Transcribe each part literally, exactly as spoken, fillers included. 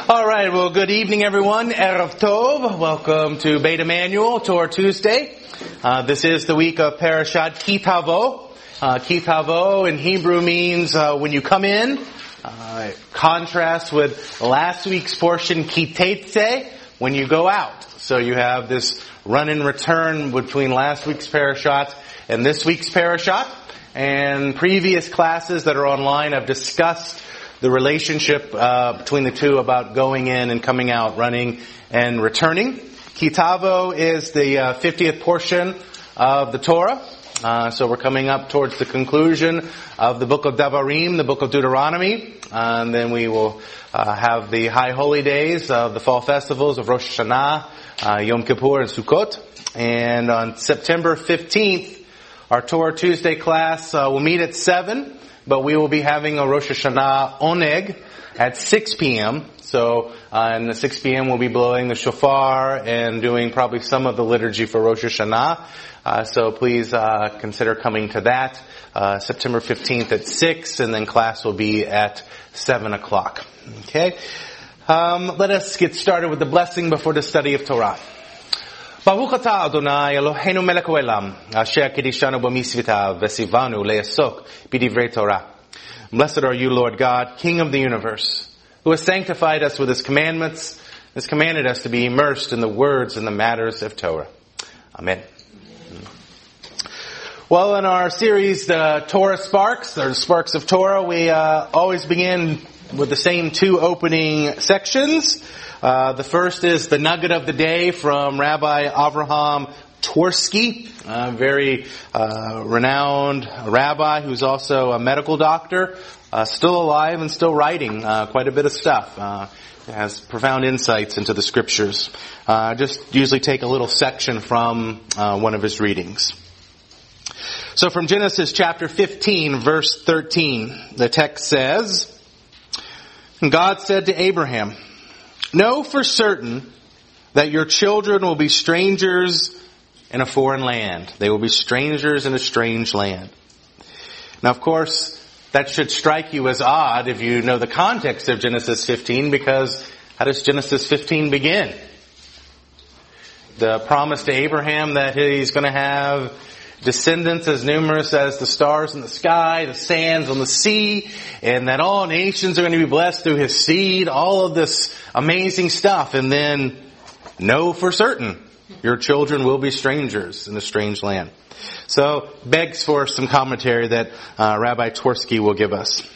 All right, well, good evening, everyone. Erev Tov. Welcome to Beit Emmanuel, Torah Tuesday. Uh, this is the week of Parashat Ki Tavo. Uh, Ki Tavo in Hebrew means uh, when you come in. Uh, contrast with last week's portion, Ki Teitze, when you go out. So you have this run and return between last week's Parashat and this week's Parashat. And previous classes that are online have discussed the relationship uh, between the two about going in and coming out, running and returning. Ki Tavo is the uh, fiftieth portion of the Torah. Uh, so we're coming up towards the conclusion of the book of Devarim, the book of Deuteronomy. Uh, and then we will uh, have the high holy days of the fall festivals of Rosh Hashanah, uh, Yom Kippur, and Sukkot. And on September fifteenth, our Torah Tuesday class uh, will meet at seven. But we will be having a Rosh Hashanah Oneg at six p.m. So, uh, and at six p.m. we'll be blowing the shofar and doing probably some of the liturgy for Rosh Hashanah. Uh, so please, uh, consider coming to that, uh, September fifteenth at six, and then class will be at seven o'clock. Okay? Um, let us get started with the blessing before the study of Torah. Baruch atah Adonai Eloheinu melech haolam, asher kiddushanu b'mitzvotav v'tzivanu le'asok b'divrei Torah. Blessed are you, Lord God, King of the universe, who has sanctified us with His commandments, has commanded us to be immersed in the words and the matters of Torah. Amen. Well, in our series, the Torah Sparks, or Sparks of Torah, we uh, always begin with the same two opening sections. Uh, the first is the nugget of the day from Rabbi Avraham Twersky, a very uh, renowned rabbi who's also a medical doctor, uh, still alive and still writing uh, quite a bit of stuff. Uh, has profound insights into the scriptures. Uh, just usually take a little section from uh, one of his readings. So from Genesis chapter fifteen, verse thirteen, the text says, God said to Abraham, know for certain that your children will be strangers in a foreign land. They will be strangers in a strange land. Now, of course, that should strike you as odd if you know the context of Genesis fifteen, because how does Genesis fifteen begin? The promise to Abraham that he's going to have descendants as numerous as the stars in the sky, the sands on the sea, and that all nations are going to be blessed through his seed, all of this amazing stuff. And then, know for certain, your children will be strangers in a strange land. So, begs for some commentary that uh, Rabbi Twersky will give us.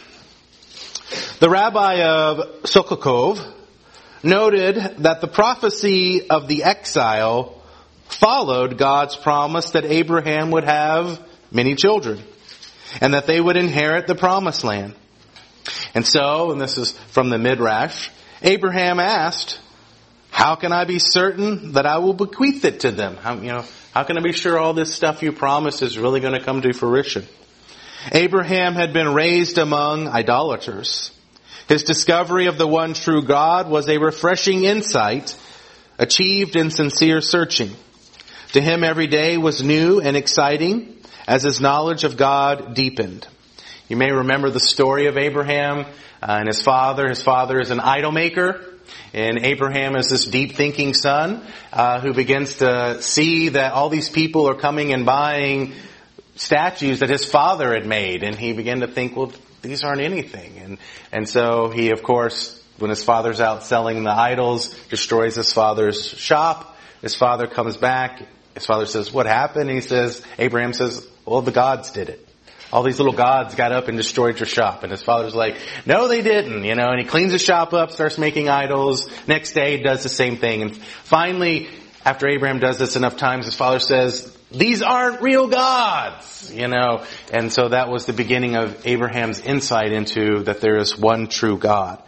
The rabbi of Sokokov noted that the prophecy of the exile followed God's promise that Abraham would have many children and that they would inherit the promised land. And so, and this is from the Midrash, Abraham asked, how can I be certain that I will bequeath it to them? How, you know, how can I be sure all this stuff you promised is really going to come to fruition? Abraham had been raised among idolaters. His discovery of the one true God was a refreshing insight achieved in sincere searching. To him every day was new and exciting as his knowledge of God deepened. You may remember the story of Abraham uh, and his father. His father is an idol maker, and Abraham is this deep-thinking son uh, who begins to see that all these people are coming and buying statues that his father had made, and he began to think, well, these aren't anything. And and so he, of course, when his father's out selling the idols, destroys his father's shop. His father comes back. His father says, what happened? And he says, Abraham says, well, the gods did it. All these little gods got up and destroyed your shop. And his father's like, no, they didn't, you know, and he cleans his shop up, starts making idols. Next day, he does the same thing. And finally, after Abraham does this enough times, his father says, these aren't real gods, you know. And so that was the beginning of Abraham's insight into that there is one true God.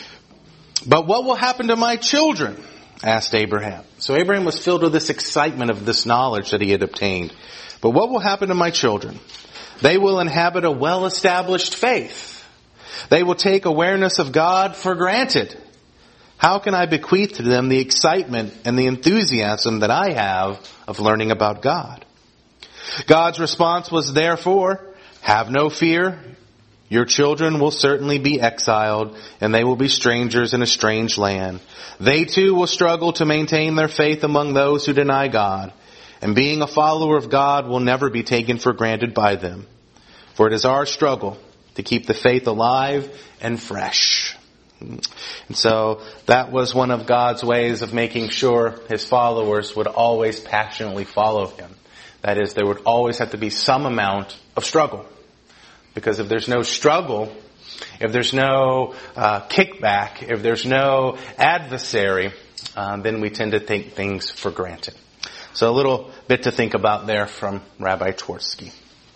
But what will happen to my children? Asked Abraham. So Abraham was filled with this excitement of this knowledge that he had obtained. But what will happen to my children? They will inhabit a well-established faith. They will take awareness of God for granted. How can I bequeath to them the excitement and the enthusiasm that I have of learning about God? God's response was, therefore, have no fear. Your children will certainly be exiled, and they will be strangers in a strange land. They too will struggle to maintain their faith among those who deny God. And being a follower of God will never be taken for granted by them. For it is our struggle to keep the faith alive and fresh. And so that was one of God's ways of making sure His followers would always passionately follow Him. That is, there would always have to be some amount of struggle. Because if there's no struggle, if there's no uh, kickback, if there's no adversary, uh, then we tend to take things for granted. So a little bit to think about there from Rabbi Twersky.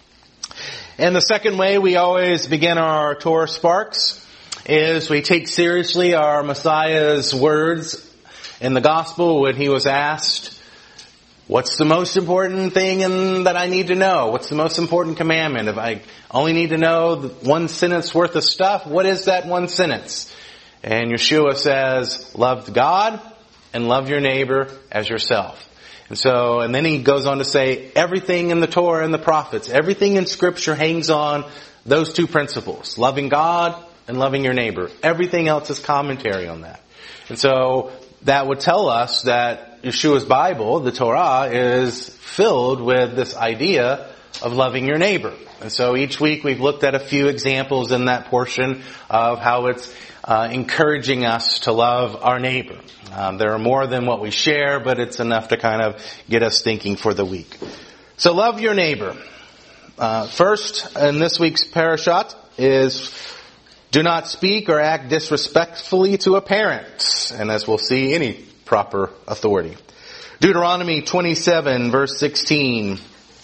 And the second way we always begin our Torah Sparks is we take seriously our Messiah's words in the Gospel when He was asked, what's the most important thing in, that I need to know? What's the most important commandment? If I only need to know the one sentence worth of stuff, what is that one sentence? And Yeshua says, love God and love your neighbor as yourself. And so, and then he goes on to say, everything in the Torah and the prophets, everything in Scripture hangs on those two principles, loving God and loving your neighbor. Everything else is commentary on that. And so, that would tell us that Yeshua's Bible, the Torah, is filled with this idea of loving your neighbor. And so each week we've looked at a few examples in that portion of how it's uh, encouraging us to love our neighbor. Um, there are more than what we share, but it's enough to kind of get us thinking for the week. So love your neighbor. Uh, first, in this week's parashat is do not speak or act disrespectfully to a parent. And as we'll see, any proper authority. Deuteronomy twenty-seven, verse sixteen.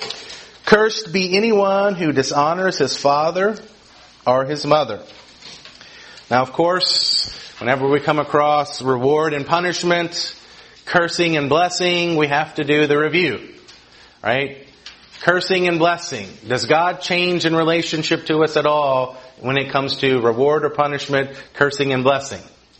Cursed be anyone who dishonors his father or his mother. Now, of course, whenever we come across reward and punishment, cursing and blessing, we have to do the review. Right? Cursing and blessing. Does God change in relationship to us at all when it comes to reward or punishment, cursing and blessing?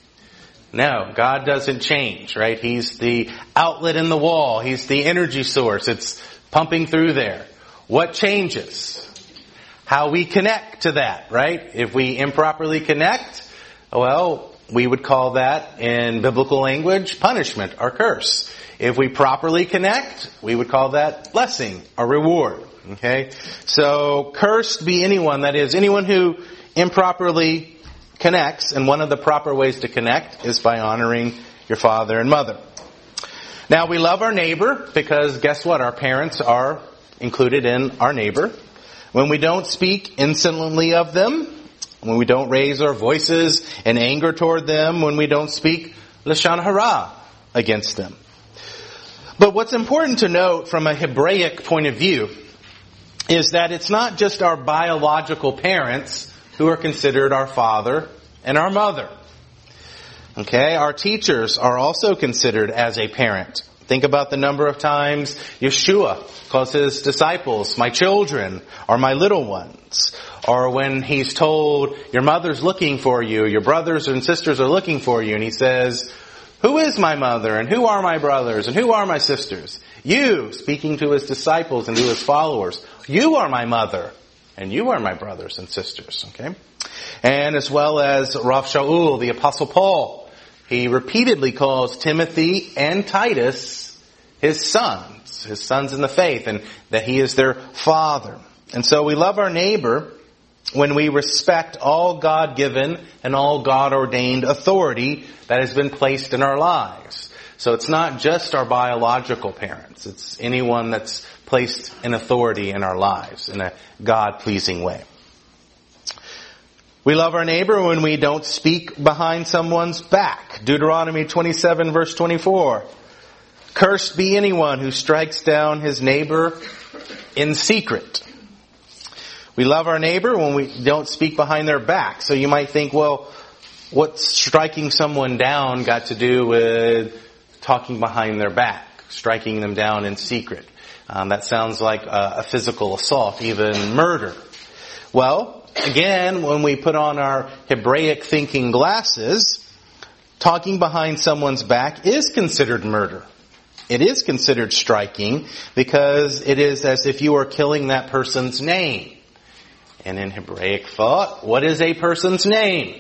No, God doesn't change, right? He's the outlet in the wall. He's the energy source. It's pumping through there. What changes? How we connect to that, right? If we improperly connect, well, we would call that in biblical language punishment or curse. If we properly connect, we would call that blessing or reward. Okay? So, cursed be anyone, that is, anyone who improperly connects, and one of the proper ways to connect is by honoring your father and mother. Now, we love our neighbor because guess what? Our parents are included in our neighbor. When we don't speak insolently of them, when we don't raise our voices in anger toward them, when we don't speak lashon hara against them. But what's important to note from a Hebraic point of view is that it's not just our biological parents who are considered our father and our mother. Okay, our teachers are also considered as a parent. Think about the number of times Yeshua calls his disciples, my children, or my little ones. Or when he's told, your mother's looking for you, your brothers and sisters are looking for you, and he says, who is my mother, and who are my brothers, and who are my sisters? You, speaking to his disciples and to his followers, you are my mother, and you are my brothers and sisters. Okay? And as well as Rav Shaul, the Apostle Paul, he repeatedly calls Timothy and Titus his sons, his sons in the faith, and that he is their father. And so we love our neighbor when we respect all God-given and all God-ordained authority that has been placed in our lives. So it's not just our biological parents. It's anyone that's placed in authority in our lives in a God-pleasing way. We love our neighbor when we don't speak behind someone's back. Deuteronomy twenty-seven, verse twenty-four. Cursed be anyone who strikes down his neighbor in secret. We love our neighbor when we don't speak behind their back. So you might think, well, what's striking someone down got to do with talking behind their back, striking them down in secret? Um, that sounds like a, a physical assault, even murder. Well, again, when we put on our Hebraic thinking glasses, talking behind someone's back is considered murder. It is considered striking because it is as if you are killing that person's name. And in Hebraic thought, what is a person's name?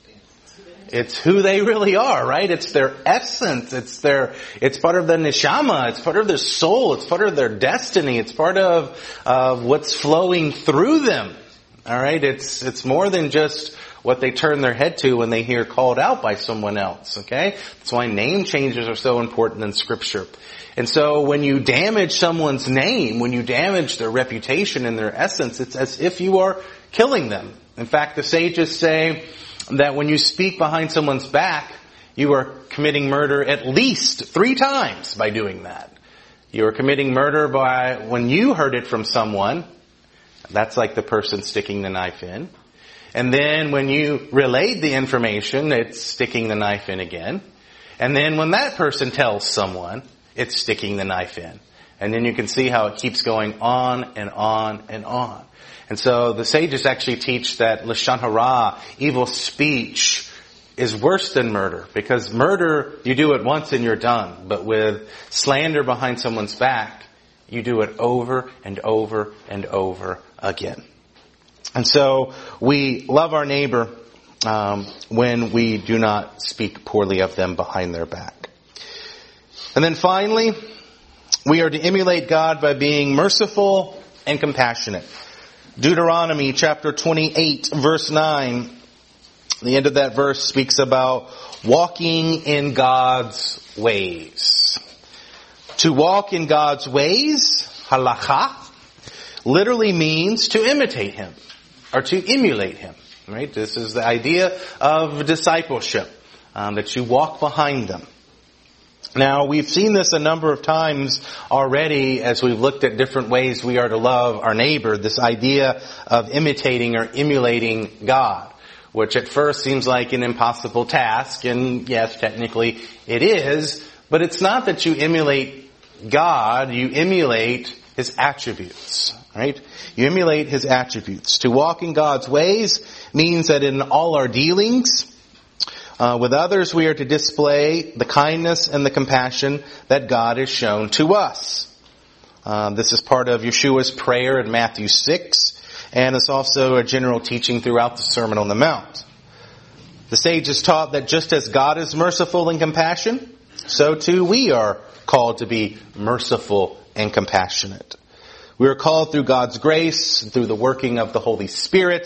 It's who they really are, right? It's their essence. It's their, it's part of the neshama. It's part of their soul. It's part of their destiny. It's part of, of what's flowing through them. Alright? It's, it's more than just what they turn their head to when they hear called out by someone else, okay? That's why name changes are so important in Scripture. And so when you damage someone's name, when you damage their reputation and their essence, it's as if you are killing them. In fact, the sages say that when you speak behind someone's back, you are committing murder at least three times by doing that. You are committing murder by when you heard it from someone. That's like the person sticking the knife in. And then when you relayed the information, it's sticking the knife in again. And then when that person tells someone, it's sticking the knife in. And then you can see how it keeps going on and on and on. And so the sages actually teach that lashon hara, evil speech, is worse than murder. Because murder, you do it once and you're done. But with slander behind someone's back, you do it over and over and over again. And so we love our neighbor um, when we do not speak poorly of them behind their back. And then finally, we are to emulate God by being merciful and compassionate. Deuteronomy chapter twenty-eight, verse nine, the end of that verse speaks about walking in God's ways. To walk in God's ways, halakha, literally means to imitate Him or to emulate Him. Right? This is the idea of discipleship, um, that you walk behind them. Now, we've seen this a number of times already as we've looked at different ways we are to love our neighbor, this idea of imitating or emulating God, which at first seems like an impossible task, and yes, technically it is, but it's not that you emulate God, you emulate His attributes, right? You emulate His attributes. To walk in God's ways means that in all our dealings, Uh, with others, we are to display the kindness and the compassion that God has shown to us. Uh, this is part of Yeshua's prayer in Matthew six, and it's also a general teaching throughout the Sermon on the Mount. The sages taught that just as God is merciful and compassionate, so too we are called to be merciful and compassionate. We are called through God's grace, through the working of the Holy Spirit,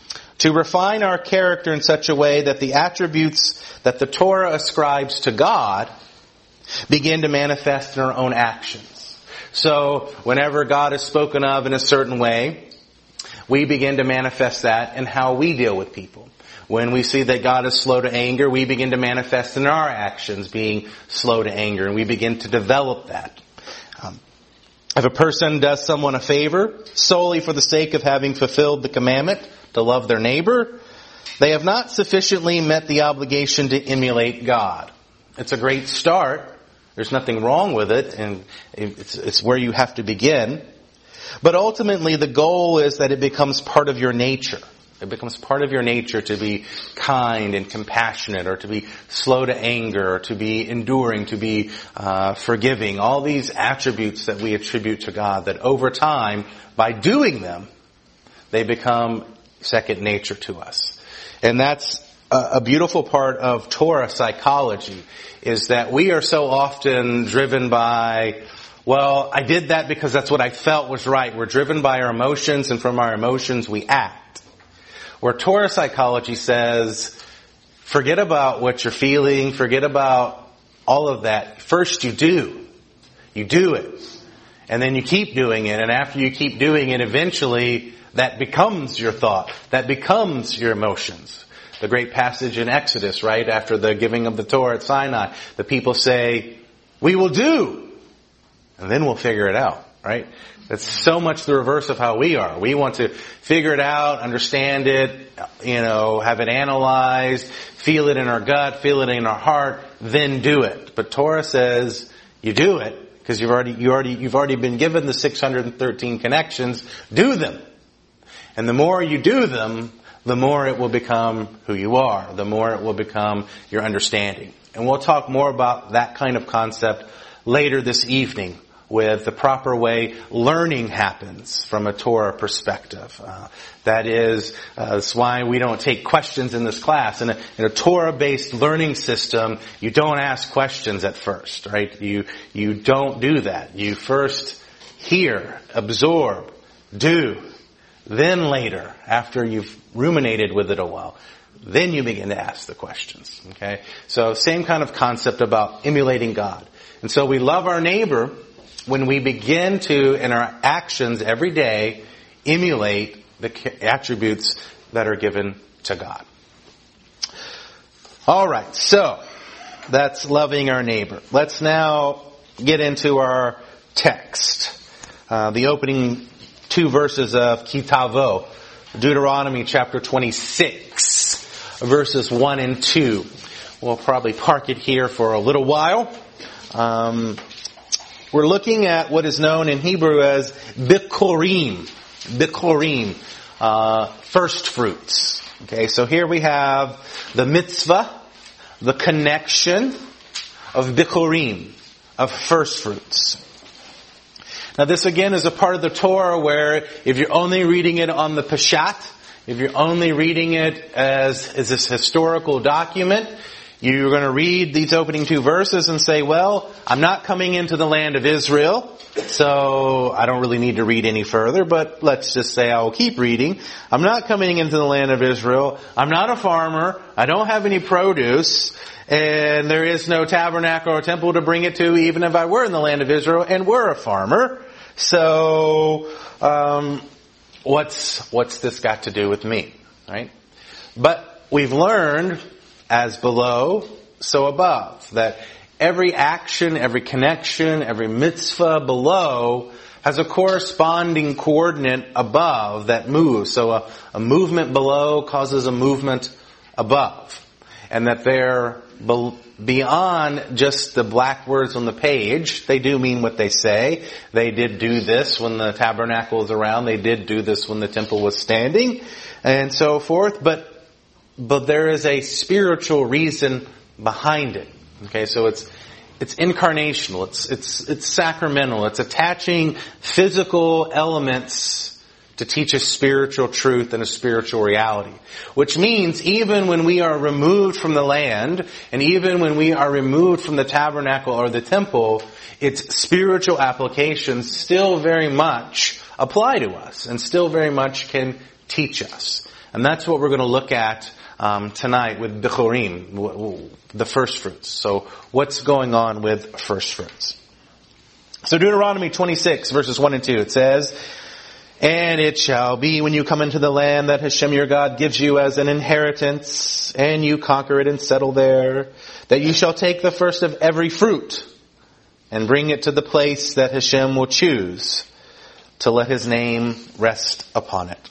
to refine our character in such a way that the attributes that the Torah ascribes to God begin to manifest in our own actions. So, whenever God is spoken of in a certain way, we begin to manifest that in how we deal with people. When we see that God is slow to anger, we begin to manifest in our actions being slow to anger, and we begin to develop that. Um, if a person does someone a favor solely for the sake of having fulfilled the commandment to love their neighbor, they have not sufficiently met the obligation to emulate God. It's a great start. There's nothing wrong with it, and it's, it's where you have to begin. But ultimately, the goal is that it becomes part of your nature. It becomes part of your nature to be kind and compassionate, or to be slow to anger, or to be enduring, to be uh, forgiving. All these attributes that we attribute to God, that over time, by doing them, they become second nature to us. And that's a beautiful part of Torah psychology, is that we are so often driven by, well, I did that because that's what I felt was right. We're driven by our emotions, and from our emotions we act. Where Torah psychology says, forget about what you're feeling, forget about all of that. First you do. You do it. And then you keep doing it. And after you keep doing it, eventually that becomes your thought. That becomes your emotions. The great passage in Exodus, right after the giving of the Torah at Sinai, the people say, we will do. And then we'll figure it out, right? That's so much the reverse of how we are. We want to figure it out, understand it, you know, have it analyzed, feel it in our gut, feel it in our heart, then do it. But Torah says, you do it, because you've already, you already, you've already been given the six hundred thirteen connections. Do them. And the more you do them, the more it will become who you are. The more it will become your understanding. And we'll talk more about that kind of concept later this evening with the proper way learning happens from a Torah perspective. Uh, that is, uh, that's why we don't take questions in this class. In a, in a Torah-based learning system, you don't ask questions at first, right? You, you don't do that. You first hear, absorb, do, then later, after you've ruminated with it a while, then you begin to ask the questions, okay? So same kind of concept about emulating God. And so we love our neighbor when we begin to, in our actions every day, emulate the attributes that are given to God. All right, so that's loving our neighbor. Let's now get into our text. Uh, the opening two verses of Kitavo, Deuteronomy chapter twenty-six, verses one and two. We'll probably park it here for a little while. Um, we're looking at what is known in Hebrew as Bikurim. Bikurim, uh, first fruits. Okay, so here we have the mitzvah, the connection of Bikurim, of first fruits. Now this again is a part of the Torah where if you're only reading it on the Peshat, if you're only reading it as, as this historical document, you're going to read these opening two verses and say, well, I'm not coming into the land of Israel, so I don't really need to read any further, but let's just say I will keep reading. I'm not coming into the land of Israel. I'm not a farmer. I don't have any produce. And there is no tabernacle or temple to bring it to, even if I were in the land of Israel and were a farmer. So, um, what's, what's this got to do with me? Right? But we've learned, as below, so above, that every action, every connection, every mitzvah below has a corresponding coordinate above that moves. So a, a movement below causes a movement above. And that they're be- beyond just the black words on the page. They do mean what they say. They did do this when the tabernacle was around. They did do this when the temple was standing, and so forth. But But there is a spiritual reason behind it. Okay, so it's it's incarnational, it's it's it's sacramental, it's attaching physical elements to teach a spiritual truth and a spiritual reality. Which means even when we are removed from the land, and even when we are removed from the tabernacle or the temple, its spiritual applications still very much apply to us, and still very much can teach us. And that's what we're going to look at Um, tonight with Bikurim, the first fruits. So what's going on with first fruits? So Deuteronomy twenty-six verses one and two, it says, "And it shall be when you come into the land that Hashem your God gives you as an inheritance, and you conquer it and settle there, that you shall take the first of every fruit and bring it to the place that Hashem will choose to let His name rest upon it."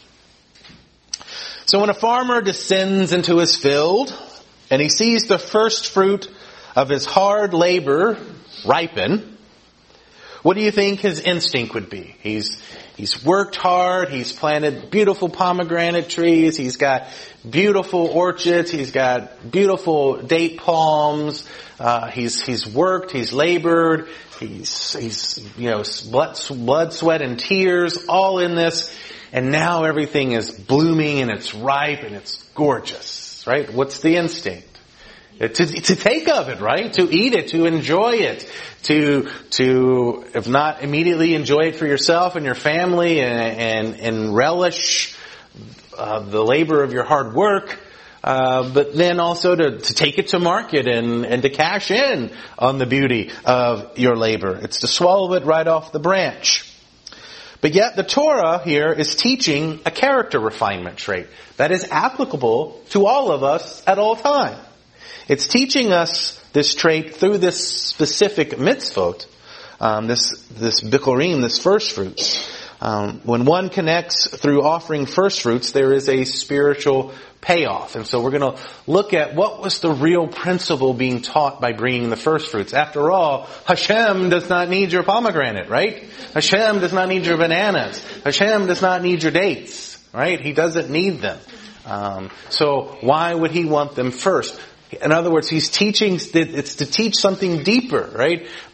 So when a farmer descends into his field and he sees the first fruit of his hard labor ripen, what do you think his instinct would be? He's he's worked hard, he's planted beautiful pomegranate trees, he's got beautiful orchards, he's got beautiful date palms, uh, he's he's worked, he's labored, he's he's you know blood, blood, sweat, and tears all in this. And now everything is blooming and it's ripe and it's gorgeous, right? What's the instinct? To, to take of it, right? To eat it, to enjoy it, to, to, if not immediately enjoy it for yourself and your family and, and, and relish uh, the labor of your hard work, uh, but then also to, to take it to market and, and to cash in on the beauty of your labor. It's to swallow it right off the branch. But yet the Torah here is teaching a character refinement trait that is applicable to all of us at all time. It's teaching us this trait through this specific mitzvot, um, this this bikurim, this first fruits. Um, when one connects through offering first fruits, there is a spiritual payoff. And so we're going to look at what was the real principle being taught by bringing the first fruits. After all, Hashem does not need your pomegranate, right? Hashem does not need your bananas. Hashem does not need your dates, right? He doesn't need them. Um, so why would He want them first? In other words, He's teaching, it's to teach something deeper, right? But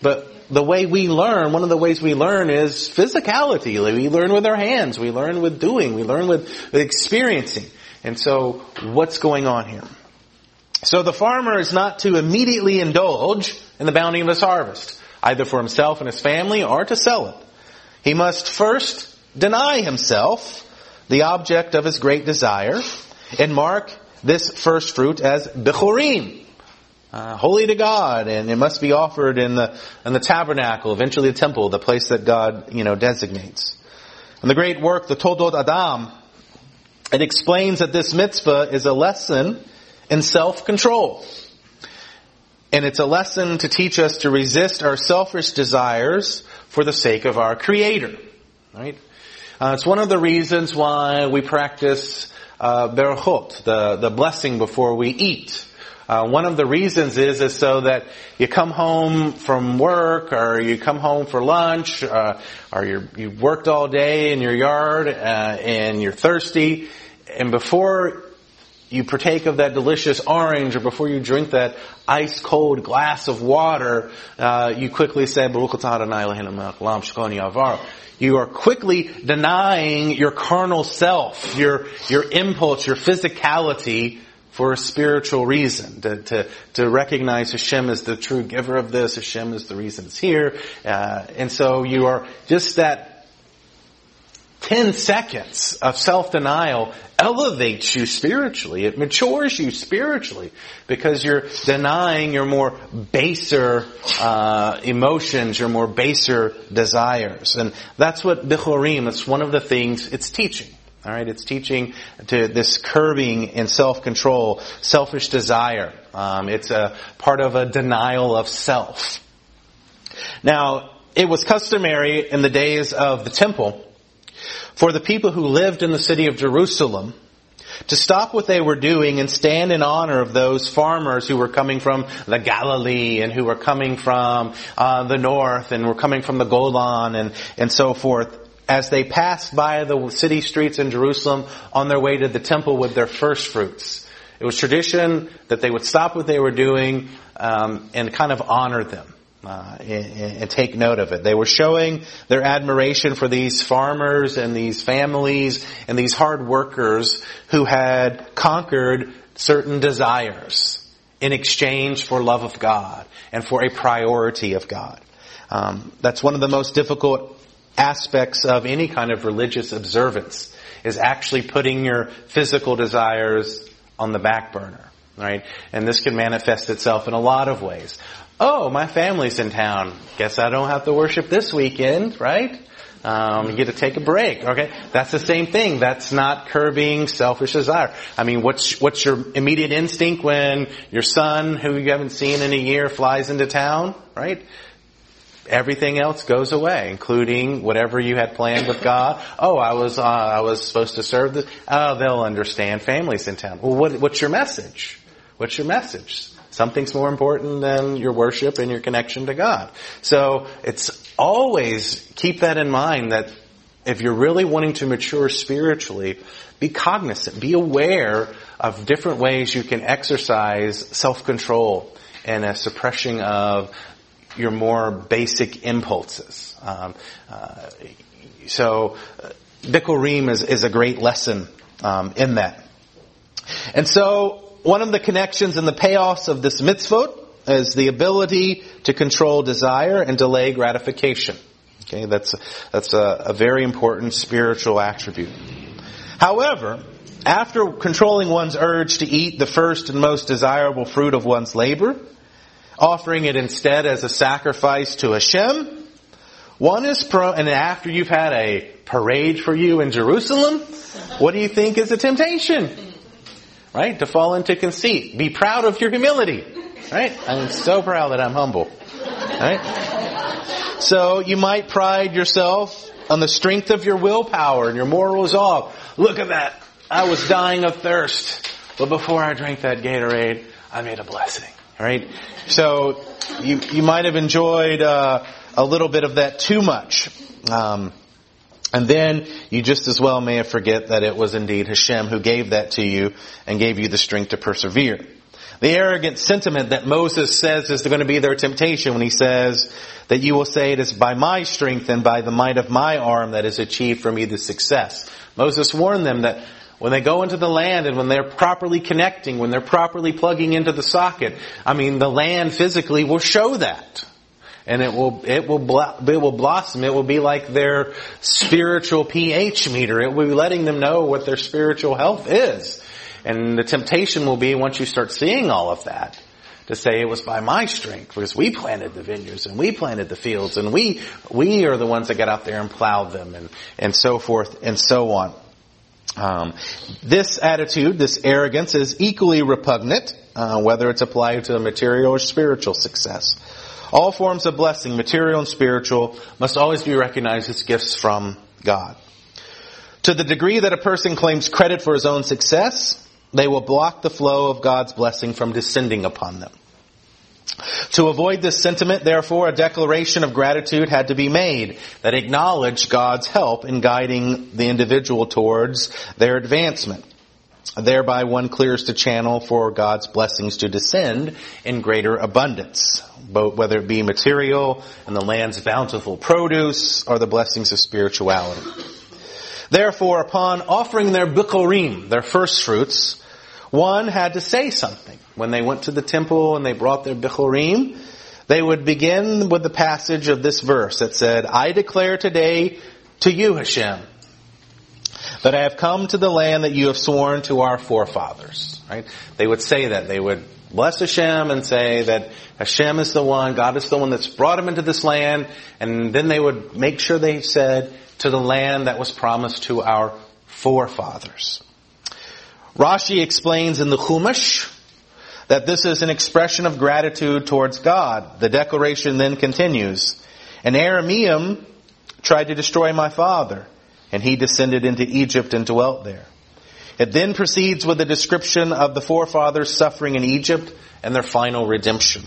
the way we learn, one of the ways we learn is physicality. We learn with our hands. We learn with doing. We learn with, with experiencing. And so what's going on here? So the farmer is not to immediately indulge in the bounty of his harvest, either for himself and his family or to sell it. He must first deny himself, the object of his great desire, and mark this first fruit as Bechorim, uh, holy to God, and it must be offered in the in the tabernacle, eventually the temple, the place that God, you know, designates. And the great work, the Toldot Adam, it explains that this mitzvah is a lesson in self-control. And it's a lesson to teach us to resist our selfish desires for the sake of our Creator. Right? Uh, it's one of the reasons why we practice uh, berachot, the, the blessing before we eat. Uh, one of the reasons is, is so that you come home from work, or you come home for lunch, uh, or you're, you've worked all day in your yard, uh, and you're thirsty, and before you partake of that delicious orange, or before you drink that ice cold glass of water, uh, you quickly say, Baruch atah Adonai Eloheinu melech haolam shekoni avaro. You are quickly denying your carnal self, your, your impulse, your physicality for a spiritual reason. To, to, to recognize Hashem as the true giver of this, Hashem is the reason it's here. Uh, and so you are just that ten seconds of self-denial elevates you spiritually. It matures you spiritually because you're denying your more baser uh, emotions, your more baser desires. And that's what Bechorim, it's one of the things it's teaching. All right, it's teaching to this curbing and self-control, selfish desire. Um, it's a part of a denial of self. Now, it was customary in the days of the temple for the people who lived in the city of Jerusalem to stop what they were doing and stand in honor of those farmers who were coming from the Galilee and who were coming from uh, the north and were coming from the Golan and, and so forth, as they passed by the city streets in Jerusalem on their way to the temple with their first fruits. It was tradition that they would stop what they were doing um, and kind of honor them. Uh, and, and take note of it. They were showing their admiration for these farmers and these families and these hard workers who had conquered certain desires in exchange for love of God and for a priority of God. Um, that's one of the most difficult aspects of any kind of religious observance, is actually putting your physical desires on the back burner. Right? And this can manifest itself in a lot of ways. Oh, my family's in town. Guess I don't have to worship this weekend, right? Um, you get to take a break, okay? That's the same thing. That's not curbing selfish desire. I mean, what's, what's your immediate instinct when your son, who you haven't seen in a year, flies into town, right? Everything else goes away, including whatever you had planned with God. Oh, I was, uh, I was supposed to serve this. Oh, they'll understand. Family's in town. Well, what, what's your message? What's your message? Something's more important than your worship and your connection to God. So it's always, keep that in mind, that if you're really wanting to mature spiritually, be cognizant, be aware of different ways you can exercise self-control and a suppression of your more basic impulses. Um, uh, so uh, Bechorim is, is a great lesson um, in that. And so one of the connections and the payoffs of this mitzvot is the ability to control desire and delay gratification. Okay, that's that's a, a very important spiritual attribute. However, after controlling one's urge to eat the first and most desirable fruit of one's labor, offering it instead as a sacrifice to Hashem, one is pro. And after you've had a parade for you in Jerusalem, what do you think is a temptation? Right? To fall into conceit. Be proud of your humility. Right? I'm so proud that I'm humble. Right? So you might pride yourself on the strength of your willpower and your moral resolve. Look at that. I was dying of thirst. But before I drank that Gatorade, I made a blessing. Right? So you, you might have enjoyed uh, a little bit of that too much. Um, And then you just as well may forget that it was indeed Hashem who gave that to you and gave you the strength to persevere. The arrogant sentiment that Moses says is going to be their temptation when he says that you will say it is by my strength and by the might of my arm that is achieved for me the success. Moses warned them that when they go into the land and when they're properly connecting, when they're properly plugging into the socket, I mean, the land physically will show that. And it will, it will, it will blossom. It will be like their spiritual pH meter. It will be letting them know what their spiritual health is. And the temptation will be, once you start seeing all of that, to say it was by my strength, because we planted the vineyards and we planted the fields and we, we are the ones that got out there and plowed them and, and so forth and so on. Um, this attitude, this arrogance is equally repugnant, uh, whether it's applied to a material or spiritual success. All forms of blessing, material and spiritual, must always be recognized as gifts from God. To the degree that a person claims credit for his own success, they will block the flow of God's blessing from descending upon them. To avoid this sentiment, therefore, a declaration of gratitude had to be made that acknowledged God's help in guiding the individual towards their advancement. Thereby one clears the channel for God's blessings to descend in greater abundance, both whether it be material and the land's bountiful produce or the blessings of spirituality. Therefore, upon offering their bikurim, their first fruits, one had to say something. When they went to the temple and they brought their bikurim, they would begin with the passage of this verse that said, I declare today to you, Hashem, that I have come to the land that you have sworn to our forefathers. Right? They would say that. They would bless Hashem and say that Hashem is the one, God is the one that's brought them into this land. And then they would make sure they said, to the land that was promised to our forefathers. Rashi explains in the Chumash that this is an expression of gratitude towards God. The declaration then continues, and Arameam tried to destroy my father, and he descended into Egypt and dwelt there. It then proceeds with a description of the forefathers suffering in Egypt and their final redemption.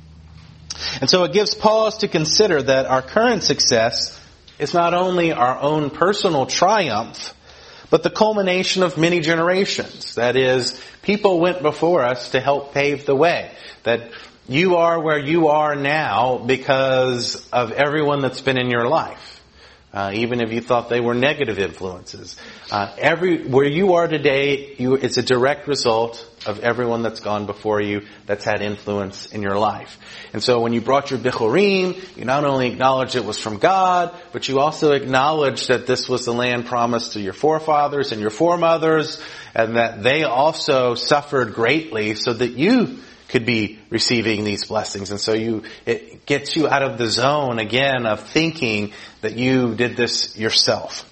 And so it gives pause to consider that our current success is not only our own personal triumph, but the culmination of many generations. That is, people went before us to help pave the way. That you are where you are now because of everyone that's been in your life. Uh, even if you thought they were negative influences. Uh, every, where you are today, you, it's a direct result of everyone that's gone before you that's had influence in your life. And so when you brought your bikurim, you not only acknowledged it was from God, but you also acknowledged that this was the land promised to your forefathers and your foremothers, and that they also suffered greatly so that you could be receiving these blessings. And so you, it gets you out of the zone again of thinking that you did this yourself.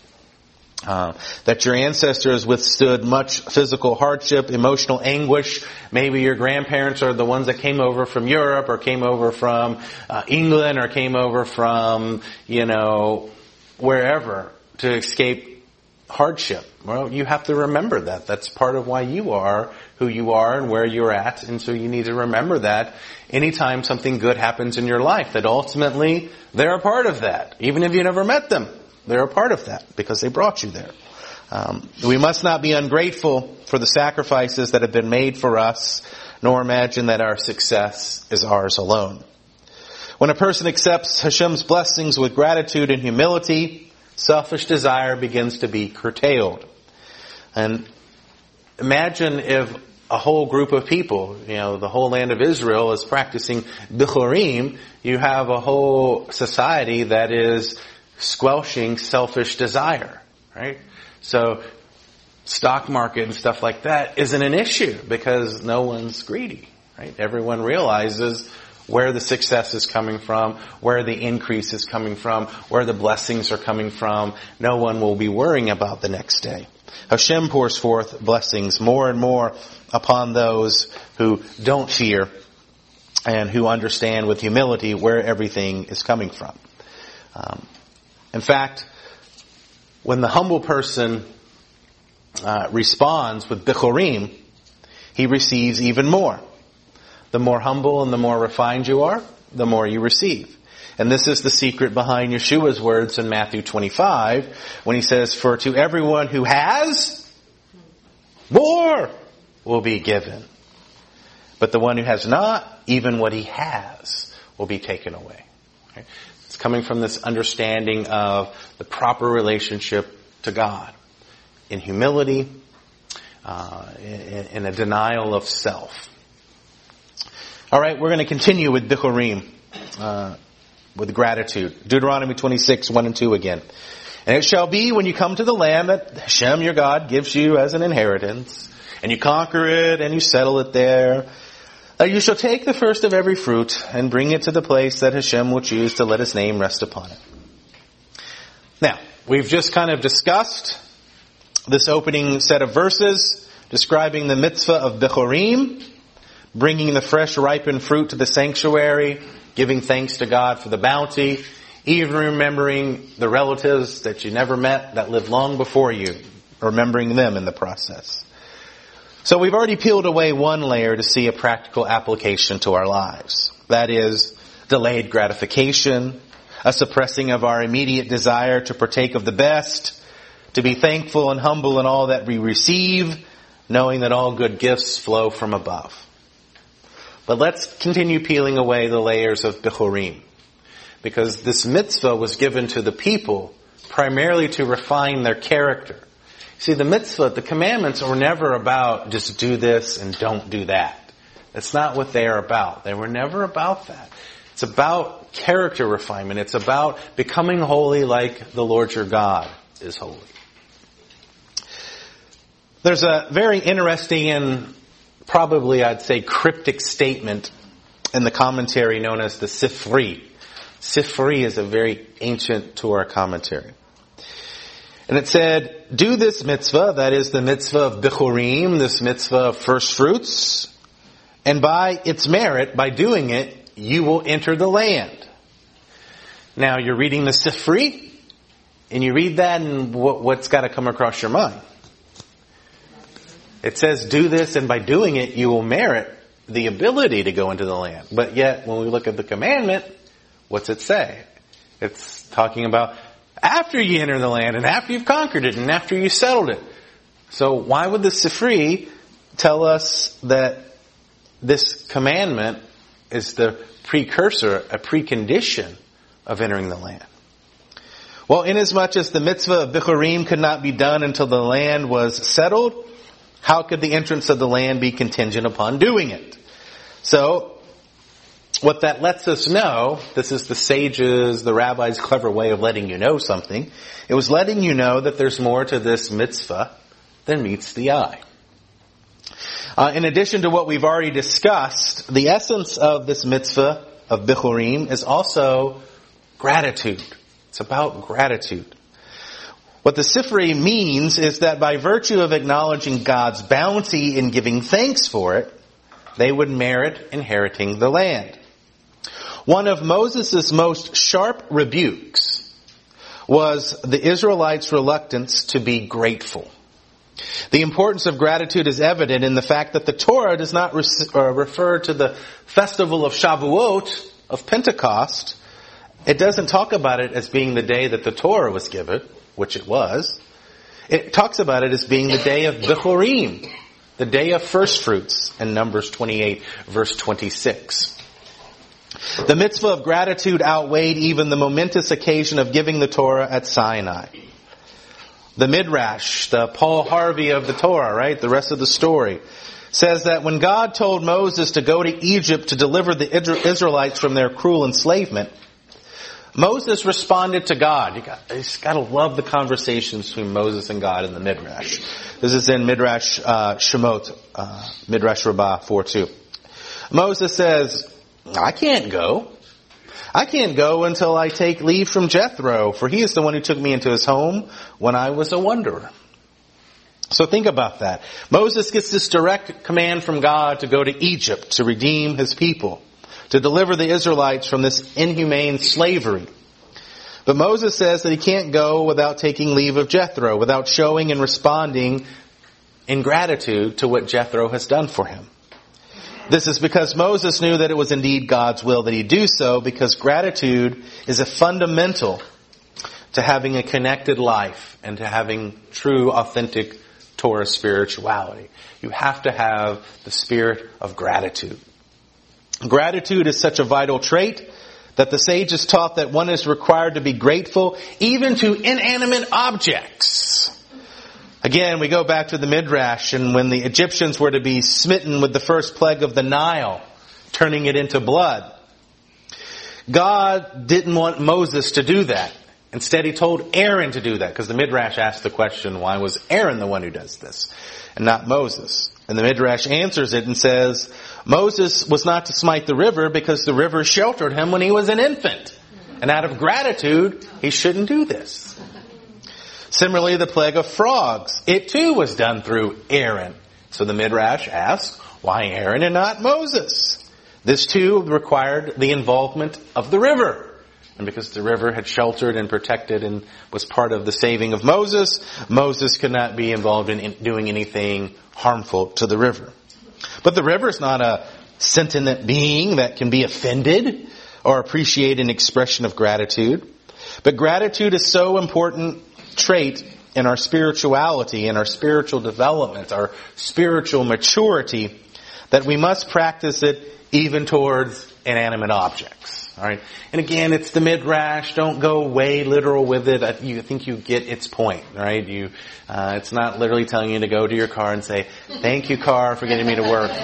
Uh, that your ancestors withstood much physical hardship, emotional anguish. Maybe your grandparents are the ones that came over from Europe or came over from uh, England or came over from, you know, wherever to escape hardship. Well, you have to remember that. That's part of why you are who you are and where you're at. And so you need to remember that anytime something good happens in your life, that ultimately they're a part of that. Even if you never met them, they're a part of that because they brought you there. Um, we must not be ungrateful for the sacrifices that have been made for us, nor imagine that our success is ours alone. When a person accepts Hashem's blessings with gratitude and humility, selfish desire begins to be curtailed. And imagine if a whole group of people, you know, the whole land of Israel is practicing bikurim. You have a whole society that is squelching selfish desire, right? So stock market and stuff like that isn't an issue because no one's greedy, right? Everyone realizes where the success is coming from, where the increase is coming from, where the blessings are coming from. No one will be worrying about the next day. Hashem pours forth blessings more and more upon those who don't fear and who understand with humility where everything is coming from. Um, in fact, when the humble person uh, responds with bikurim, he receives even more. The more humble and the more refined you are, the more you receive. And this is the secret behind Yeshua's words in Matthew twenty-five when he says, for to everyone who has, more will be given. But the one who has not, even what he has will be taken away. Okay? It's coming from this understanding of the proper relationship to God in humility, uh, in, in a denial of self. All right, we're going to continue with Bichurim, uh, with gratitude. Deuteronomy twenty-six, one and two again. And it shall be when you come to the land that Hashem your God gives you as an inheritance, and you conquer it and you settle it there, that you shall take the first of every fruit and bring it to the place that Hashem will choose to let his name rest upon it. Now, we've just kind of discussed this opening set of verses describing the mitzvah of Bichurim, bringing the fresh ripened fruit to the sanctuary, giving thanks to God for the bounty, even remembering the relatives that you never met that lived long before you, remembering them in the process. So we've already peeled away one layer to see a practical application to our lives. That is, delayed gratification, a suppressing of our immediate desire to partake of the best, to be thankful and humble in all that we receive, knowing that all good gifts flow from above. But let's continue peeling away the layers of Bichurim, because this mitzvah was given to the people primarily to refine their character. See, the mitzvah, the commandments were never about just do this and don't do that. That's not what they are about. They were never about that. It's about character refinement. It's about becoming holy like the Lord your God is holy. There's a very interesting and probably, I'd say, cryptic statement in the commentary known as the Sifri. Sifri is a very ancient Torah commentary. And it said, do this mitzvah, that is the mitzvah of Bichurim, this mitzvah of first fruits, and by its merit, by doing it, you will enter the land. Now, you're reading the Sifri, and you read that, and what, what's got to come across your mind? It says, do this, and by doing it, you will merit the ability to go into the land. But yet, when we look at the commandment, what's it say? It's talking about after you enter the land, and after you've conquered it, and after you settled it. So why would the Sifri tell us that this commandment is the precursor, a precondition of entering the land? Well, inasmuch as the mitzvah of Bichurim could not be done until the land was settled, how could the entrance of the land be contingent upon doing it? So, what that lets us know, this is the sages, the rabbis' clever way of letting you know something. It was letting you know that there's more to this mitzvah than meets the eye. Uh, in addition to what we've already discussed, the essence of this mitzvah of Bichurim is also gratitude. It's about gratitude. What the Sifri means is that by virtue of acknowledging God's bounty and giving thanks for it, they would merit inheriting the land. One of Moses' most sharp rebukes was the Israelites' reluctance to be grateful. The importance of gratitude is evident in the fact that the Torah does not re- uh, refer to the festival of Shavuot, of Pentecost. It doesn't talk about it as being the day that the Torah was given, which it was. It talks about it as being the day of Bichurim, the day of first fruits, in Numbers twenty-eight, verse twenty-six. The mitzvah of gratitude outweighed even the momentous occasion of giving the Torah at Sinai. The Midrash, the Paul Harvey of the Torah, right, the rest of the story, says that when God told Moses to go to Egypt to deliver the Israelites from their cruel enslavement, Moses responded to God. You got, you just got to love the conversations between Moses and God in the Midrash. This is in Midrash uh, Shemot, uh, Midrash Rabbah four two. Moses says, I can't go. I can't go until I take leave from Jethro, for he is the one who took me into his home when I was a wanderer. So think about that. Moses gets this direct command from God to go to Egypt to redeem his people, to deliver the Israelites from this inhumane slavery. But Moses says that he can't go without taking leave of Jethro, without showing and responding in gratitude to what Jethro has done for him. This is because Moses knew that it was indeed God's will that he do so, because gratitude is a fundamental to having a connected life and to having true, authentic Torah spirituality. You have to have the spirit of gratitude. Gratitude is such a vital trait that the sages taught that one is required to be grateful even to inanimate objects. Again, we go back to the Midrash, and when the Egyptians were to be smitten with the first plague of the Nile, turning it into blood, God didn't want Moses to do that. Instead, he told Aaron to do that, because the Midrash asked the question, why was Aaron the one who does this, and not Moses? And the Midrash answers it and says, Moses was not to smite the river because the river sheltered him when he was an infant. And out of gratitude, he shouldn't do this. Similarly, the plague of frogs, it too was done through Aaron. So the Midrash asks, why Aaron and not Moses? This too required the involvement of the river. And because the river had sheltered and protected and was part of the saving of Moses, Moses could not be involved in doing anything harmful to the river. But the river is not a sentient being that can be offended or appreciate an expression of gratitude. But gratitude is so important trait in our spirituality, in our spiritual development, our spiritual maturity, that we must practice it even towards inanimate objects. All right, and again, it's the Midrash. Don't go way literal with it. I, you think you get its point, right? You, uh, it's not literally telling you to go to your car and say, "Thank you, car, for getting me to work."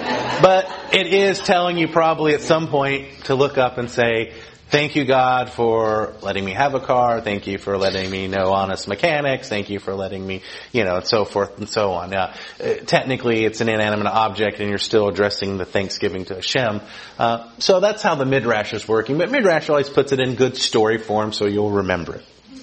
But it is telling you probably at some point to look up and say, "Thank you, God, for letting me have a car. Thank you for letting me know honest mechanics. Thank you for letting me, you know, and so forth and so on." Now, uh, technically, it's an inanimate object, and you're still addressing the thanksgiving to Hashem. Uh, so that's how the Midrash is working. But Midrash always puts it in good story form, so you'll remember it.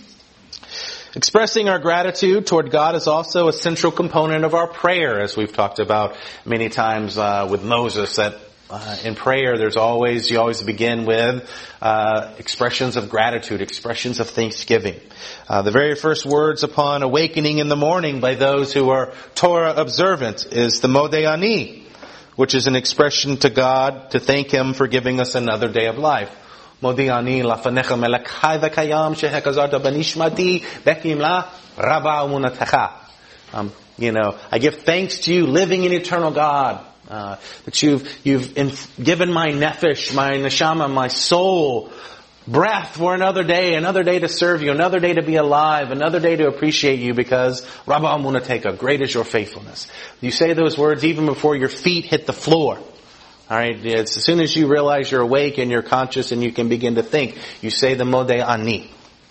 Expressing our gratitude toward God is also a central component of our prayer, as we've talked about many times uh, with Moses, that Uh, in prayer, there's always, you always begin with uh, expressions of gratitude, expressions of thanksgiving. Uh, the very first words upon awakening in the morning by those who are Torah observant is the Modeh Ani, which is an expression to God to thank Him for giving us another day of life. Modeh Ani lafanecha melechai v'kayam shehekazarta b'nishmati bekim la rabba u'munatecha. Um, you know, I give thanks to you, living and eternal God. Uh, that you've, you've inf- given my nefesh, my neshama, my soul, breath for another day, another day to serve you, another day to be alive, another day to appreciate you, because Rabba Amunateka, great is your faithfulness. You say those words even before your feet hit the floor. Alright, it's as soon as you realize you're awake and you're conscious and you can begin to think, you say the Modeh Ani.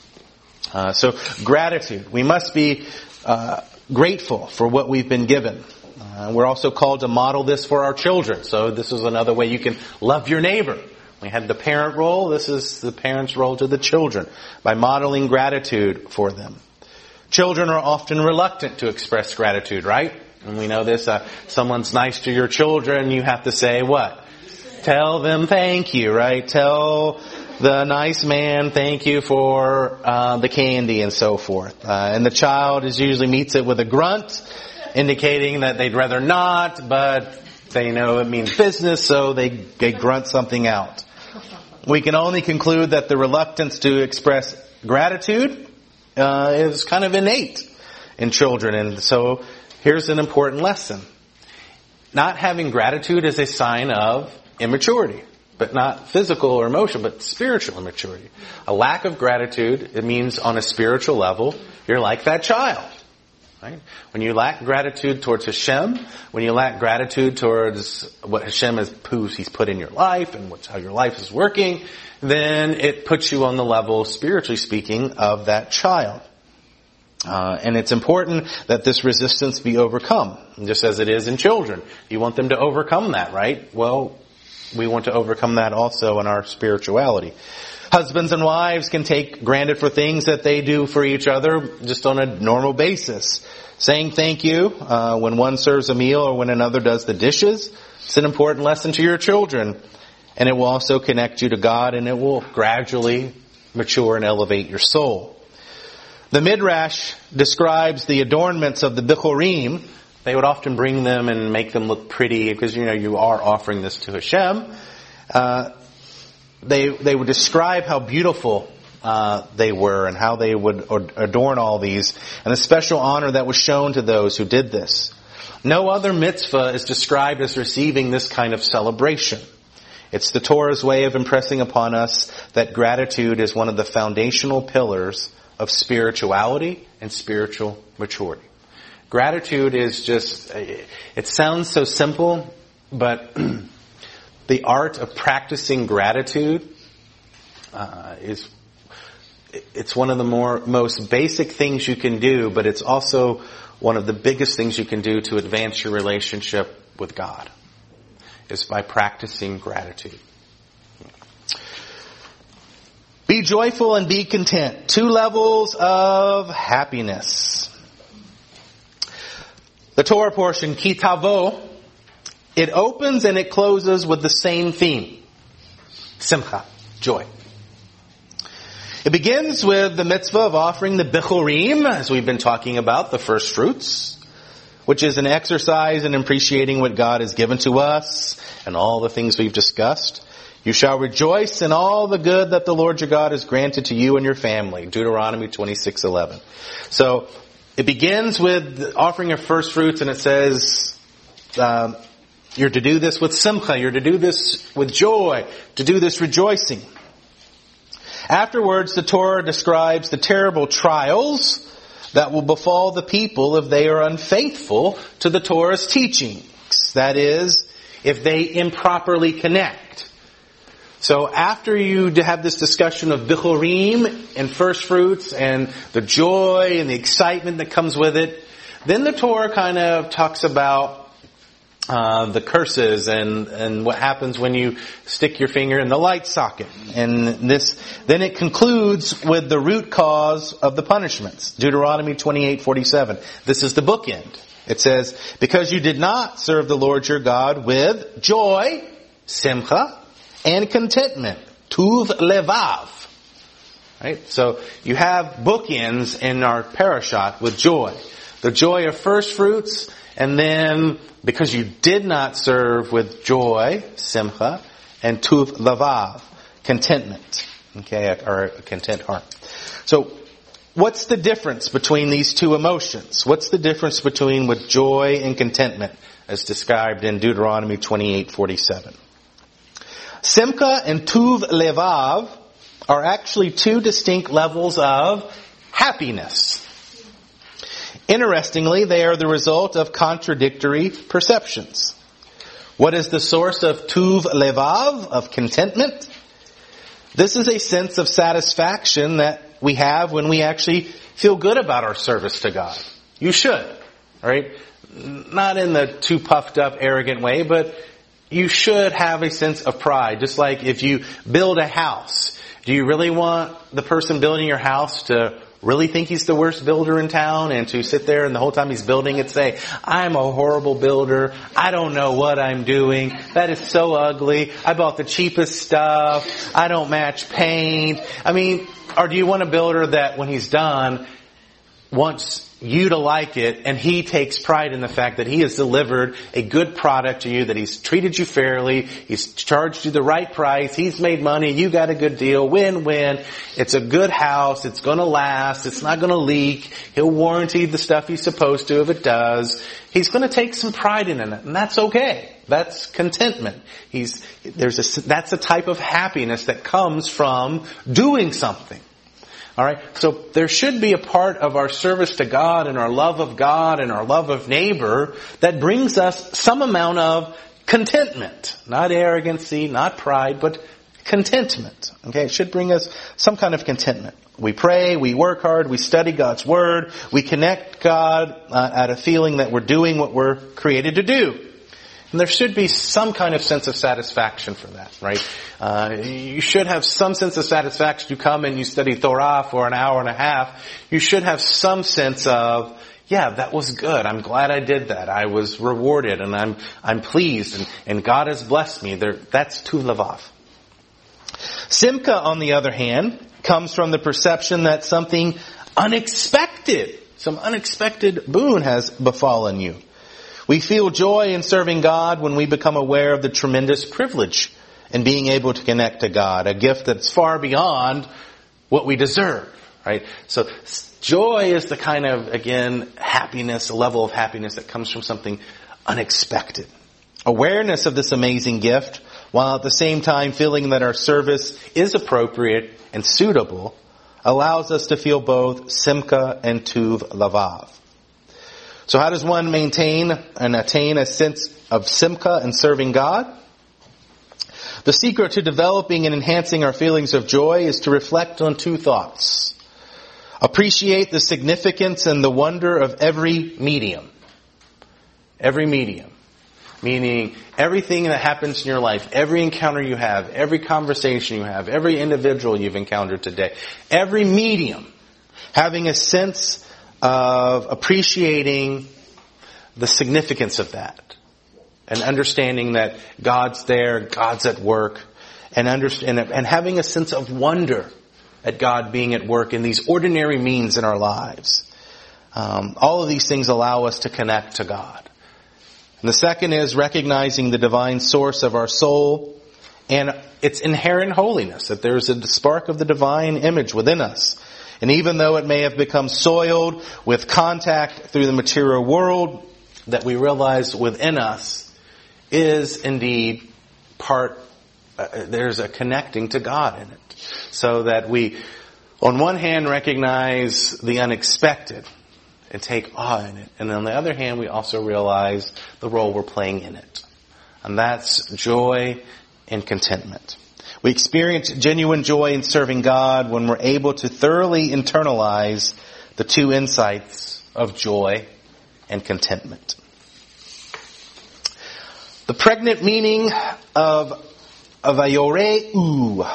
Uh, so, gratitude. We must be uh, grateful for what we've been given. Uh, we're also called to model this for our children. So this is another way you can love your neighbor. We had the parent role. This is the parent's role to the children, by modeling gratitude for them. Children are often reluctant to express gratitude, right? And we know this. Uh, someone's nice to your children, you have to say what? Tell them thank you, right? Tell the nice man thank you for uh, the candy and so forth. Uh, and the child is usually meets it with a grunt, indicating that they'd rather not, but they know it means business, so they, they grunt something out. We can only conclude that the reluctance to express gratitude uh, is kind of innate in children. And so here's an important lesson. Not having gratitude is a sign of immaturity, but not physical or emotional, but spiritual immaturity. A lack of gratitude, it means on a spiritual level, you're like that child. Right? When you lack gratitude towards Hashem, when you lack gratitude towards what Hashem has He's put in your life and what's how your life is working, then it puts you on the level, spiritually speaking, of that child. Uh, and it's important that this resistance be overcome, just as it is in children. You want them to overcome that, right? Well, we want to overcome that also in our spirituality. Husbands and wives can take granted for things that they do for each other just on a normal basis. Saying thank you uh, when one serves a meal or when another does the dishes, it's an important lesson to your children. And it will also connect you to God, and it will gradually mature and elevate your soul. The Midrash describes the adornments of the Bikurim. They would often bring them and make them look pretty because, you know, you are offering this to Hashem. Uh, They they would describe how beautiful uh, they were and how they would adorn all these, and the special honor that was shown to those who did this. No other mitzvah is described as receiving this kind of celebration. It's the Torah's way of impressing upon us that gratitude is one of the foundational pillars of spirituality and spiritual maturity. Gratitude is just, it sounds so simple, but the art of practicing gratitude uh, is, it's one of the more most basic things you can do, but it's also one of the biggest things you can do to advance your relationship with God, is by practicing gratitude. Be joyful and be content. Two levels of happiness. The Torah portion, Ki Tavo, it opens and it closes with the same theme. Simcha, joy. It begins with the mitzvah of offering the Bechorim, as we've been talking about, the first fruits, which is an exercise in appreciating what God has given to us and all the things we've discussed. You shall rejoice in all the good that the Lord your God has granted to you and your family. Deuteronomy twenty-six eleven. So it begins with offering your first fruits, and it says um, you're to do this with simcha. You're to do this with joy. To do this rejoicing. Afterwards, the Torah describes the terrible trials that will befall the people if they are unfaithful to the Torah's teachings. That is, if they improperly connect. So after you have this discussion of Bechorim and first fruits and the joy and the excitement that comes with it, then the Torah kind of talks about uh, the curses and, and what happens when you stick your finger in the light socket. And this, then it concludes with the root cause of the punishments. Deuteronomy twenty-eight forty-seven. This is the bookend. It says, because you did not serve the Lord your God with joy, simcha, and contentment, tuv levav. Right? So you have bookends in our parashat with joy. The joy of first fruits, and then because you did not serve with joy, simcha, and tuv levav, contentment. Okay, or a content heart. So what's the difference between these two emotions? What's the difference between with joy and contentment as described in Deuteronomy twenty-eight forty-seven? Simcha and tuv levav are actually two distinct levels of happiness. Interestingly, they are the result of contradictory perceptions. What is the source of tuv levav, of contentment? This is a sense of satisfaction that we have when we actually feel good about our service to God. You should, right? Not in the too puffed up, arrogant way, but you should have a sense of pride. Just like if you build a house, do you really want the person building your house to really think he's the worst builder in town and to sit there and the whole time he's building it say, I'm a horrible builder. I don't know what I'm doing. That is so ugly. I bought the cheapest stuff. I don't match paint. I mean, or do you want a builder that when he's done wants you to like it, and he takes pride in the fact that he has delivered a good product to you, that he's treated you fairly, he's charged you the right price, he's made money, you got a good deal, win-win, it's a good house, it's gonna last, it's not gonna leak, he'll warranty the stuff he's supposed to if it does, he's gonna take some pride in it, and that's okay. That's contentment. He's, there's a, that's a type of happiness that comes from doing something. Alright, so there should be a part of our service to God and our love of God and our love of neighbor that brings us some amount of contentment. Not arrogancy, not pride, but contentment. Okay, it should bring us some kind of contentment. We pray, we work hard, we study God's Word, we connect God uh, at a feeling that we're doing what we're created to do. And there should be some kind of sense of satisfaction for that, right? Uh, you should have some sense of satisfaction. You come and you study Torah for an hour and a half. You should have some sense of, yeah, that was good. I'm glad I did that. I was rewarded and I'm, I'm pleased and, and God has blessed me. There, that's tuv levav. Simcha, on the other hand, comes from the perception that something unexpected, some unexpected boon has befallen you. We feel joy in serving God when we become aware of the tremendous privilege in being able to connect to God, a gift that's far beyond what we deserve, right? So joy is the kind of, again, happiness, a level of happiness that comes from something unexpected. Awareness of this amazing gift, while at the same time feeling that our service is appropriate and suitable, allows us to feel both simcha and tuv lavav. So how does one maintain and attain a sense of simcha and serving God? The secret to developing and enhancing our feelings of joy is to reflect on two thoughts. Appreciate the significance and the wonder of every medium. Every medium. Meaning everything that happens in your life, every encounter you have, every conversation you have, every individual you've encountered today, every medium, having a sense of appreciating the significance of that. And understanding that God's there, God's at work, and, understand, and having a sense of wonder at God being at work in these ordinary means in our lives. Um, all of these things allow us to connect to God. And the second is recognizing the divine source of our soul and its inherent holiness, that there's a spark of the divine image within us. And even though it may have become soiled with contact through the material world, that we realize within us is indeed part, uh, there's a connecting to God in it. So that we, on one hand, recognize the unexpected and take awe in it. And on the other hand, we also realize the role we're playing in it. And that's joy and contentment. We experience genuine joy in serving God when we're able to thoroughly internalize the two insights of joy and contentment. The pregnant meaning of avayoreu.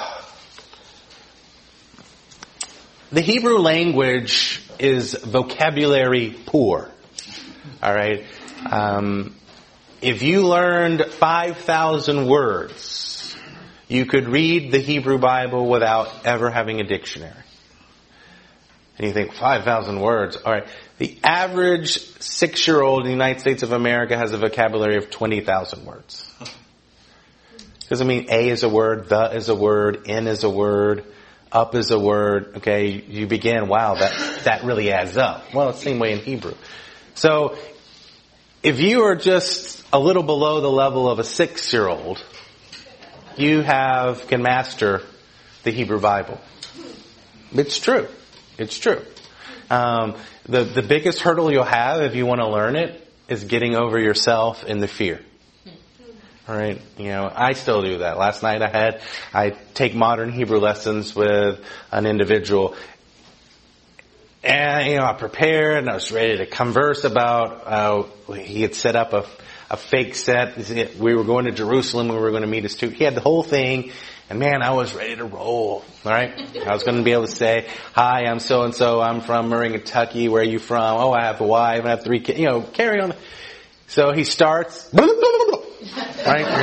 The Hebrew language is vocabulary poor. All right. Um, if you learned five thousand words, you could read the Hebrew Bible without ever having a dictionary. And you think, five thousand words. All right. The average six-year-old in the United States of America has a vocabulary of twenty thousand words. Doesn't mean A is a word, the is a word, in is a word, up is a word. Okay, you begin, wow, that, that really adds up. Well, it's the same way in Hebrew. So, if you are just a little below the level of a six-year-old, you have, can master the Hebrew Bible. It's true. It's true. Um, the, the biggest hurdle you'll have if you want to learn it is getting over yourself and the fear. All right. You know, I still do that. Last night I had, I take modern Hebrew lessons with an individual. And, you know, I prepared and I was ready to converse about, uh, he had set up a, a fake set. We were going to Jerusalem. We were going to meet his two. He had the whole thing. And man, I was ready to roll, alright? I was going to be able to say, hi, I'm so-and-so, I'm from Murray, Kentucky, where are you from? Oh, I have a wife, I have three kids, you know, carry on. So he starts, right? You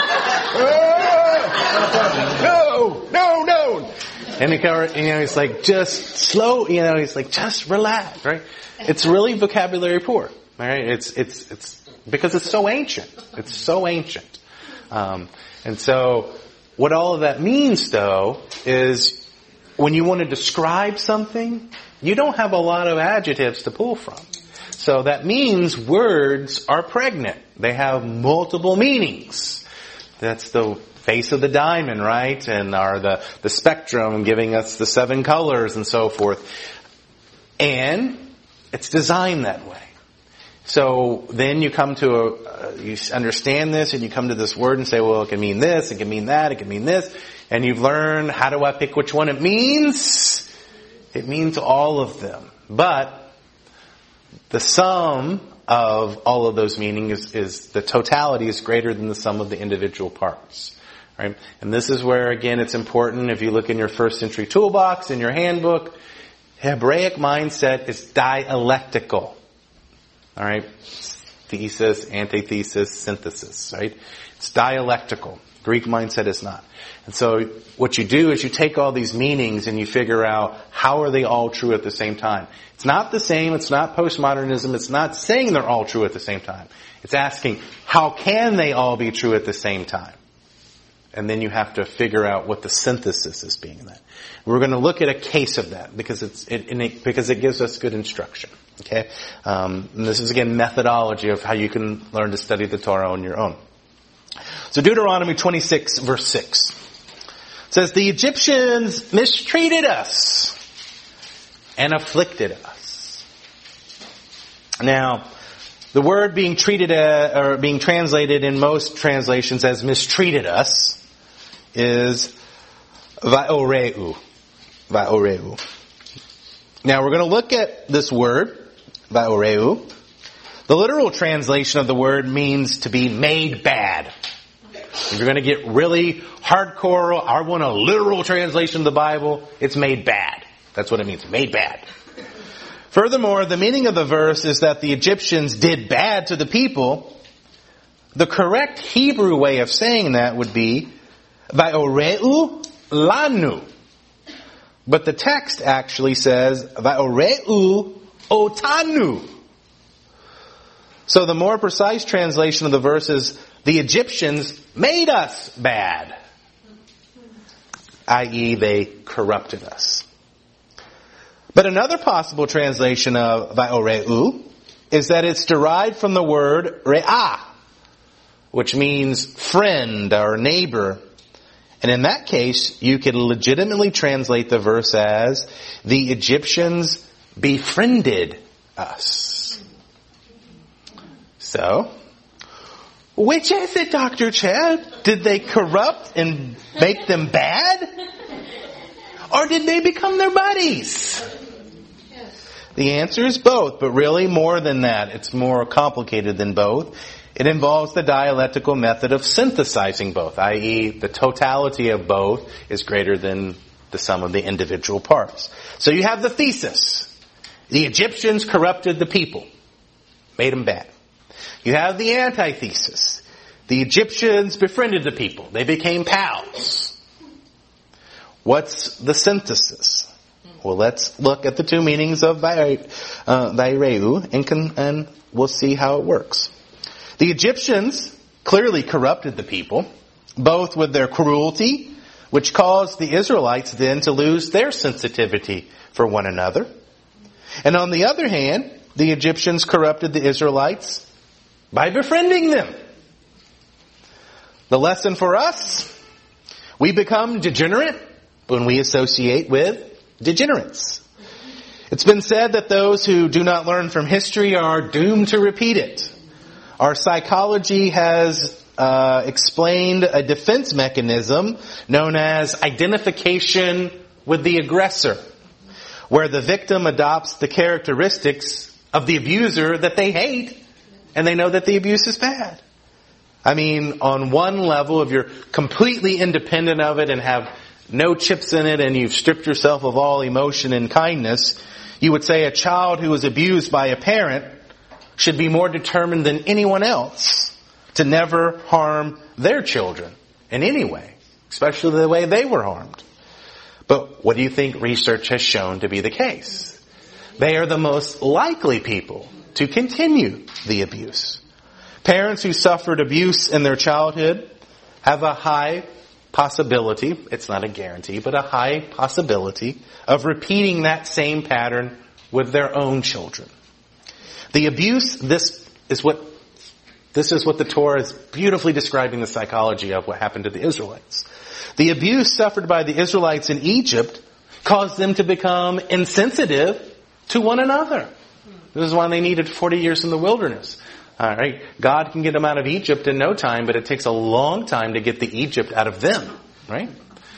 know, no, no, no. And he, you know, he's like, just slow, you know, he's like, just relax, right? It's really vocabulary poor, alright? It's, it's, it's, because it's so ancient. It's so ancient. Um, and so, what all of that means, though, is when you want to describe something, you don't have a lot of adjectives to pull from. So that means words are pregnant. They have multiple meanings. That's the face of the diamond, right? And are the, the spectrum giving us the seven colors and so forth. And it's designed that way. So then you come to a, uh, you understand this and you come to this word and say, well, it can mean this, it can mean that, it can mean this. And you've learned, how do I pick which one it means? It means all of them. But the sum of all of those meanings is, is the totality is greater than the sum of the individual parts. Right? And this is where, again, it's important. If you look in your first century toolbox, in your handbook, Hebraic mindset is dialectical. All right, thesis, antithesis, synthesis, right? It's dialectical. Greek mindset is not. And so what you do is you take all these meanings and you figure out how are they all true at the same time. It's not the same. It's not postmodernism. It's not saying they're all true at the same time. It's asking how can they all be true at the same time? And then you have to figure out what the synthesis is being that. We're going to look at a case of that because it's it, it because it gives us good instruction. Okay, um, and this is again methodology of how you can learn to study the Torah on your own. So Deuteronomy twenty-six verse six says, "The Egyptians mistreated us and afflicted us." Now, the word being treated uh, or being translated in most translations as "mistreated us" is "va'oreu." Va'oreu. Now we're going to look at this word, va'oreu. The literal translation of the word means to be made bad. If you're going to get really hardcore, I want a literal translation of the Bible, it's made bad. That's what it means, made bad. Furthermore, the meaning of the verse is that the Egyptians did bad to the people. The correct Hebrew way of saying that would be va'oreu lanu. But the text actually says va'oreu otanu. So the more precise translation of the verse is the Egyptians made us bad, that is they corrupted us. But another possible translation of va'oreu is that it's derived from the word re'ah, which means friend or neighbor. And in that case, you could legitimately translate the verse as, the Egyptians befriended us. So, which is it, Doctor Chad? Did they corrupt and make them bad? Or did they become their buddies? The answer is both, but really more than that. It's more complicated than both. It involves the dialectical method of synthesizing both, that is the totality of both is greater than the sum of the individual parts. So you have the thesis. The Egyptians corrupted the people, made them bad. You have the antithesis. The Egyptians befriended the people. They became pals. What's the synthesis? Well, let's look at the two meanings of va'oreu and, can, and we'll see how it works. The Egyptians clearly corrupted the people, both with their cruelty, which caused the Israelites then to lose their sensitivity for one another. And on the other hand, the Egyptians corrupted the Israelites by befriending them. The lesson for us, we become degenerate when we associate with degenerates. It's been said that those who do not learn from history are doomed to repeat it. Our psychology has uh, explained a defense mechanism known as identification with the aggressor, where the victim adopts the characteristics of the abuser that they hate, and they know that the abuse is bad. I mean, on one level, if you're completely independent of it and have no chips in it and you've stripped yourself of all emotion and kindness, you would say a child who was abused by a parent should be more determined than anyone else to never harm their children in any way, especially the way they were harmed. But what do you think research has shown to be the case? They are the most likely people to continue the abuse. Parents who suffered abuse in their childhood have a high possibility, it's not a guarantee, but a high possibility of repeating that same pattern with their own children. The abuse, this is what, this is what the Torah is beautifully describing the psychology of what happened to the Israelites. The abuse suffered by the Israelites in Egypt caused them to become insensitive to one another. This is why they needed forty years in the wilderness. All right, God can get them out of Egypt in no time, but it takes a long time to get the Egypt out of them, right?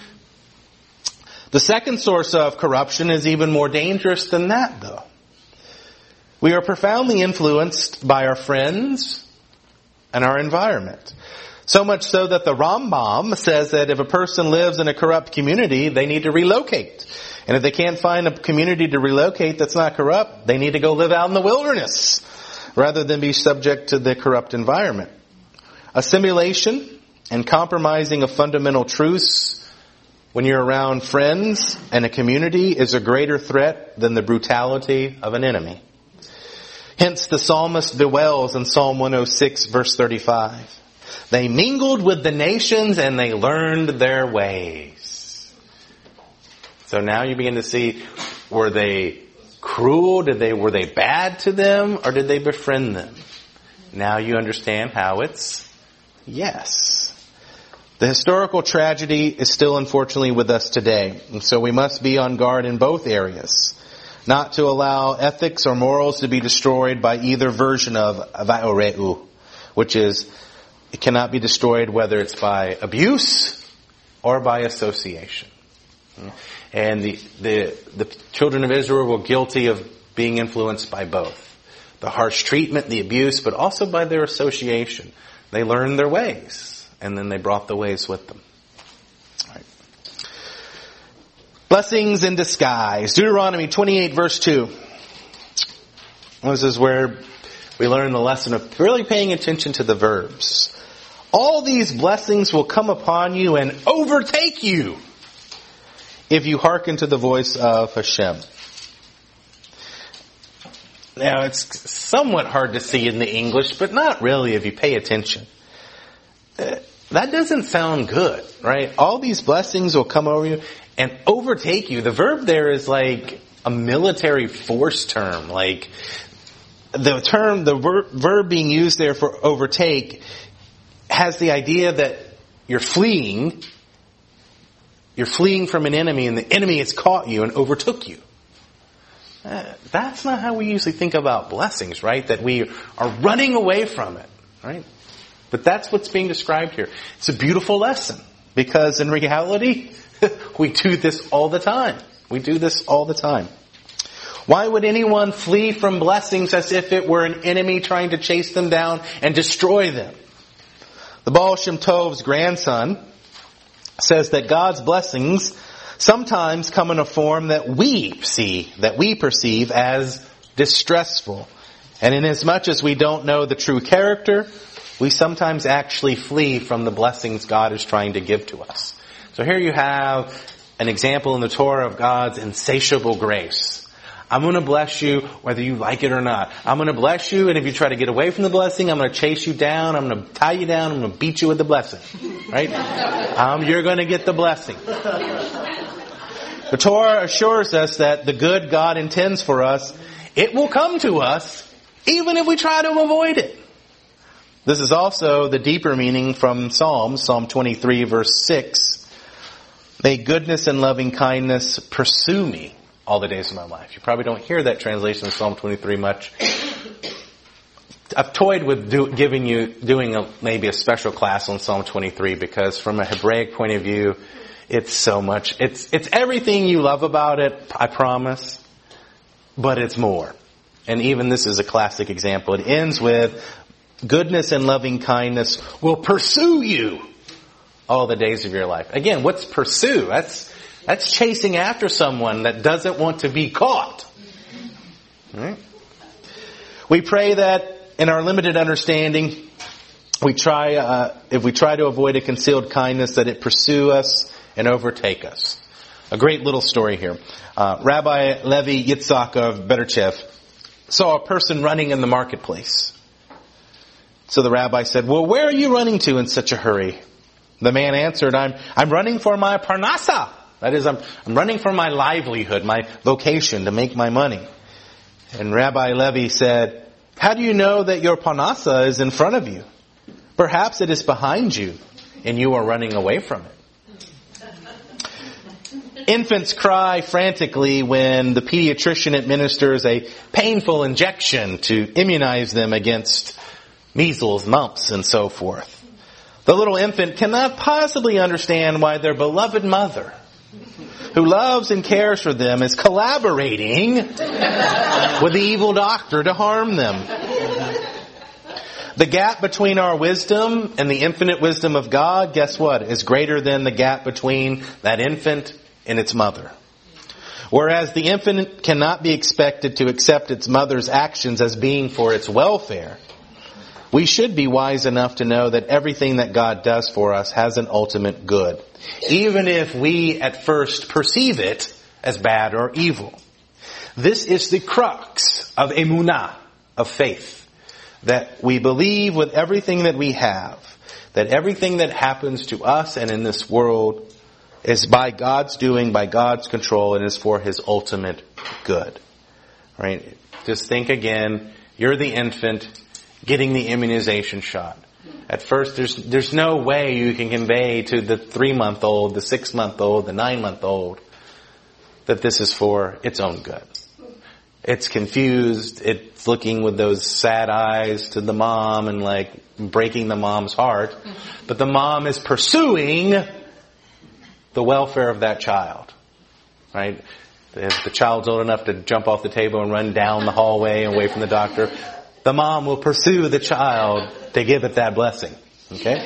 The second source of corruption is even more dangerous than that, though. We are profoundly influenced by our friends and our environment. So much so that the Rambam says that if a person lives in a corrupt community, they need to relocate. And if they can't find a community to relocate that's not corrupt, they need to go live out in the wilderness rather than be subject to the corrupt environment. Assimilation and compromising of fundamental truths when you're around friends and a community is a greater threat than the brutality of an enemy. Hence the psalmist bewails in Psalm one oh six verse thirty-five, They mingled with the nations and they learned their ways. So now you begin to see, were they cruel? Did they, were they bad to them? Or did they befriend them? Now you understand how it's yes. The historical tragedy is still unfortunately with us today. And so we must be on guard in both areas. Not to allow ethics or morals to be destroyed by either version of vaoreu, which is, it cannot be destroyed whether it's by abuse or by association. And the, the, the children of Israel were guilty of being influenced by both. The harsh treatment, the abuse, but also by their association. They learned their ways, and then they brought the ways with them. All right. Blessings in disguise. Deuteronomy twenty-eight verse two. This is where we learn the lesson of really paying attention to the verbs. All these blessings will come upon you and overtake you if you hearken to the voice of Hashem. Now, it's somewhat hard to see in the English, but not really if you pay attention. Uh, that doesn't sound good, right? All these blessings will come over you and overtake you. The verb there is like a military force term. Like, the term, the ver- verb being used there for overtake has the idea that you're fleeing. You're fleeing from an enemy and the enemy has caught you and overtook you. Uh, that's not how we usually think about blessings, right? That we are running away from it, right? But that's what's being described here. It's a beautiful lesson because in reality, we do this all the time. We do this all the time. Why would anyone flee from blessings as if it were an enemy trying to chase them down and destroy them? The Baal Shem Tov's grandson says that God's blessings sometimes come in a form that we see, that we perceive as distressful. And inasmuch as we don't know the true character, we sometimes actually flee from the blessings God is trying to give to us. So here you have an example in the Torah of God's insatiable grace. I'm going to bless you whether you like it or not. I'm going to bless you, and if you try to get away from the blessing, I'm going to chase you down, I'm going to tie you down, I'm going to beat you with the blessing. Right? Um, you're going to get the blessing. The Torah assures us that the good God intends for us, it will come to us, even if we try to avoid it. This is also the deeper meaning from Psalms, Psalm twenty-three verse six. May goodness and loving kindness pursue me all the days of my life. You probably don't hear that translation of Psalm twenty-three much. I've toyed with do, giving you, doing a, maybe a special class on Psalm twenty-three because from a Hebraic point of view, it's so much. It's, it's everything you love about it, I promise, but it's more. And even this is a classic example. It ends with, goodness and loving kindness will pursue you all the days of your life. Again, what's pursue? That's, that's chasing after someone that doesn't want to be caught. Right? We pray that in our limited understanding, we try, uh, if we try to avoid a concealed kindness, that it pursue us and overtake us. A great little story here. Uh, Rabbi Levi Yitzhak of Berchev saw a person running in the marketplace. So the rabbi said, well, where are you running to in such a hurry? The man answered, I'm, I'm running for my parnasa. That is, I'm, I'm running for my livelihood, my vocation to make my money. And Rabbi Levi said, how do you know that your parnasa is in front of you? Perhaps it is behind you and you are running away from it. Infants cry frantically when the pediatrician administers a painful injection to immunize them against measles, mumps, and so forth. The little infant cannot possibly understand why their beloved mother, who loves and cares for them, is collaborating with the evil doctor to harm them. The gap between our wisdom and the infinite wisdom of God, guess what, is greater than the gap between that infant and its mother. Whereas the infant cannot be expected to accept its mother's actions as being for its welfare, we should be wise enough to know that everything that God does for us has an ultimate good, even if we at first perceive it as bad or evil. This is the crux of emunah, of faith, that we believe with everything that we have that everything that happens to us and in this world is by God's doing, by God's control, and is for His ultimate good. Right? Just think again, you're the infant getting the immunization shot. At first, there's there's no way you can convey to the three-month-old, the six-month-old, the nine-month-old that this is for its own good. It's confused. It's looking with those sad eyes to the mom and like breaking the mom's heart. But the mom is pursuing the welfare of that child. Right? If the child's old enough to jump off the table and run down the hallway away from the doctor, the mom will pursue the child to give it that blessing. Okay?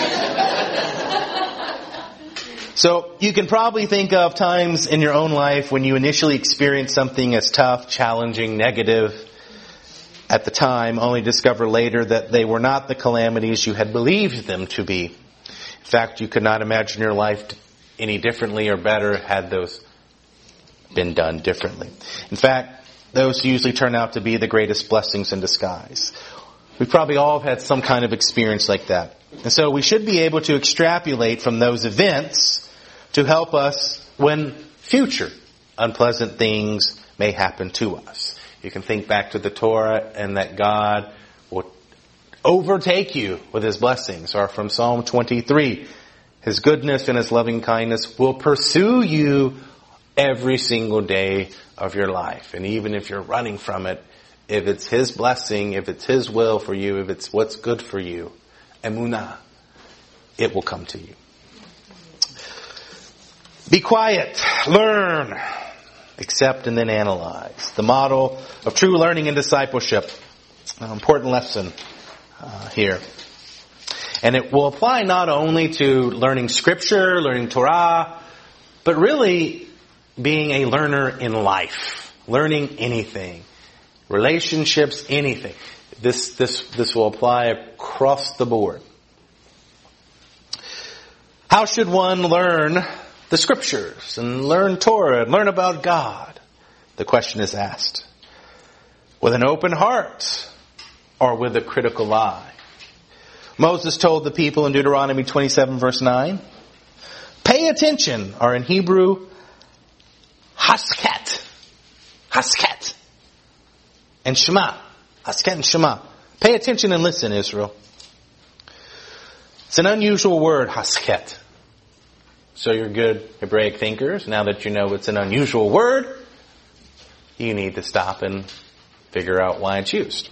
So you can probably think of times in your own life when you initially experienced something as tough, challenging, negative at the time, only discover later that they were not the calamities you had believed them to be. In fact, you could not imagine your life any differently or better had those been done differently. In fact, those usually turn out to be the greatest blessings in disguise. We probably all have had some kind of experience like that. And so we should be able to extrapolate from those events to help us when future unpleasant things may happen to us. You can think back to the Torah and that God will overtake you with His blessings. Or from Psalm twenty-three, His goodness and His loving kindness will pursue you every single day of your life. And even if you're running from it, if it's His blessing, if it's His will for you, if it's what's good for you, emunah, it will come to you. Be quiet, learn, accept, and then analyze. The model of true learning and discipleship. An important lesson uh, here. And it will apply not only to learning Scripture, learning Torah, but really being a learner in life. Learning anything. Relationships, anything. This, this, this will apply across the board. How should one learn the Scriptures and learn Torah and learn about God? The question is asked. With an open heart or with a critical eye? Moses told the people in Deuteronomy twenty-seven verse nine, pay attention, or in Hebrew, hasket. Hasket. And Shema. Hasket and Shema. Pay attention and listen, Israel. It's an unusual word, hasket. So you're good Hebraic thinkers. Now that you know it's an unusual word, you need to stop and figure out why it's used.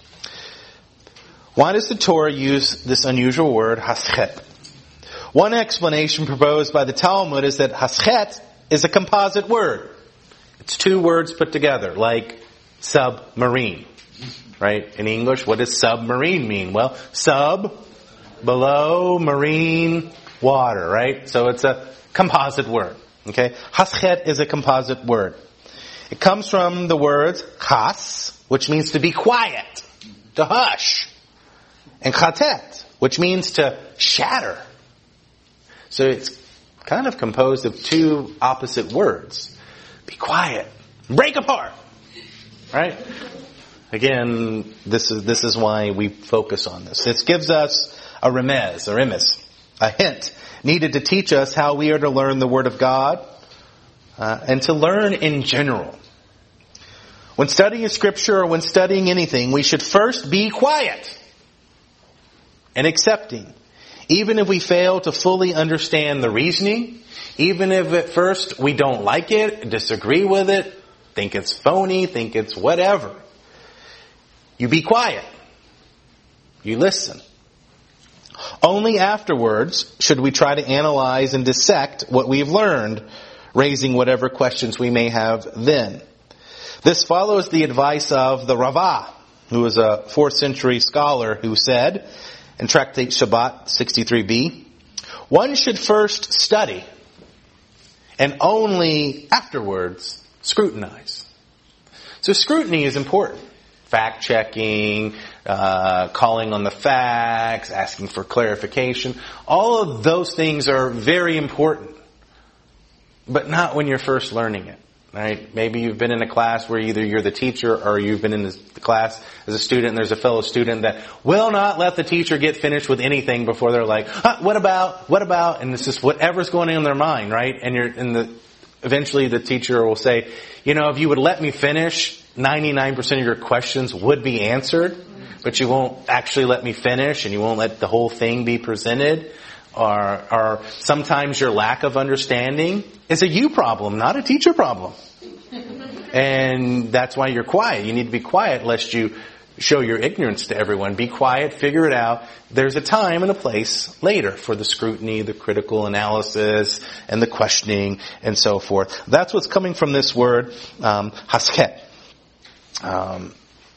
Why does the Torah use this unusual word, haschet? One explanation proposed by the Talmud is that haschet is a composite word. It's two words put together, like submarine. Right? In English, what does submarine mean? Well, sub, below, marine, water, right? So it's a composite word. Okay? Haschet is a composite word. It comes from the words chas, which means to be quiet, to hush, and chatet, which means to shatter. So it's kind of composed of two opposite words. Be quiet, break apart. Right? Again, this is this is why we focus on this. This gives us a remez, a remes, a hint needed to teach us how we are to learn the Word of God uh, and to learn in general. When studying Scripture or when studying anything, we should first be quiet and accepting. Even if we fail to fully understand the reasoning, even if at first we don't like it, disagree with it, think it's phony, think it's whatever. You be quiet. You listen. Only afterwards should we try to analyze and dissect what we've learned, raising whatever questions we may have then. This follows the advice of the Rava, who was a fourth century scholar who said, in Tractate Shabbat sixty-three b, one should first study and only afterwards scrutinize. So scrutiny is important. Fact-checking, uh, calling on the facts, asking for clarification. All of those things are very important. But not when you're first learning it. right? Maybe you've been in a class where either you're the teacher or you've been in the class as a student and there's a fellow student that will not let the teacher get finished with anything before they're like, huh, what about, what about? And it's just whatever's going on in their mind, right? And you're, and the, eventually the teacher will say, you know, if you would let me finish, ninety-nine percent of your questions would be answered, but you won't actually let me finish and you won't let the whole thing be presented. Or, or sometimes your lack of understanding is a you problem, not a teacher problem. And that's why you're quiet. You need to be quiet lest you show your ignorance to everyone. Be quiet, figure it out. There's a time and a place later for the scrutiny, the critical analysis, and the questioning, and so forth. That's what's coming from this word, um, hasket. Um,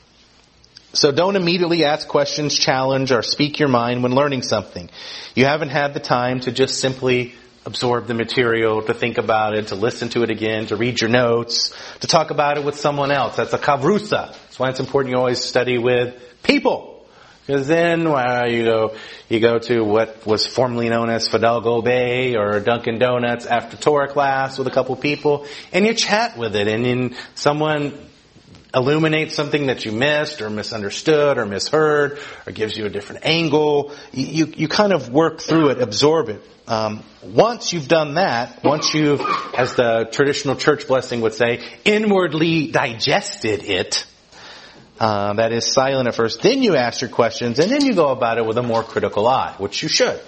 So don't immediately ask questions, challenge, or speak your mind when learning something. You haven't had the time to just simply absorb the material, to think about it, to listen to it again, to read your notes, to talk about it with someone else. That's a kavrusa. That's why it's important you always study with people. Because then well, you go you go to what was formerly known as Fidalgo Bay or Dunkin' Donuts after Torah class with a couple people, and you chat with it, and then someone illuminates something that you missed or misunderstood or misheard or gives you a different angle. You, you, you kind of work through it, absorb it. Um, once you've done that, once you've, as the traditional church blessing would say, inwardly digested it, uh, that is silent at first, then you ask your questions and then you go about it with a more critical eye, which you should.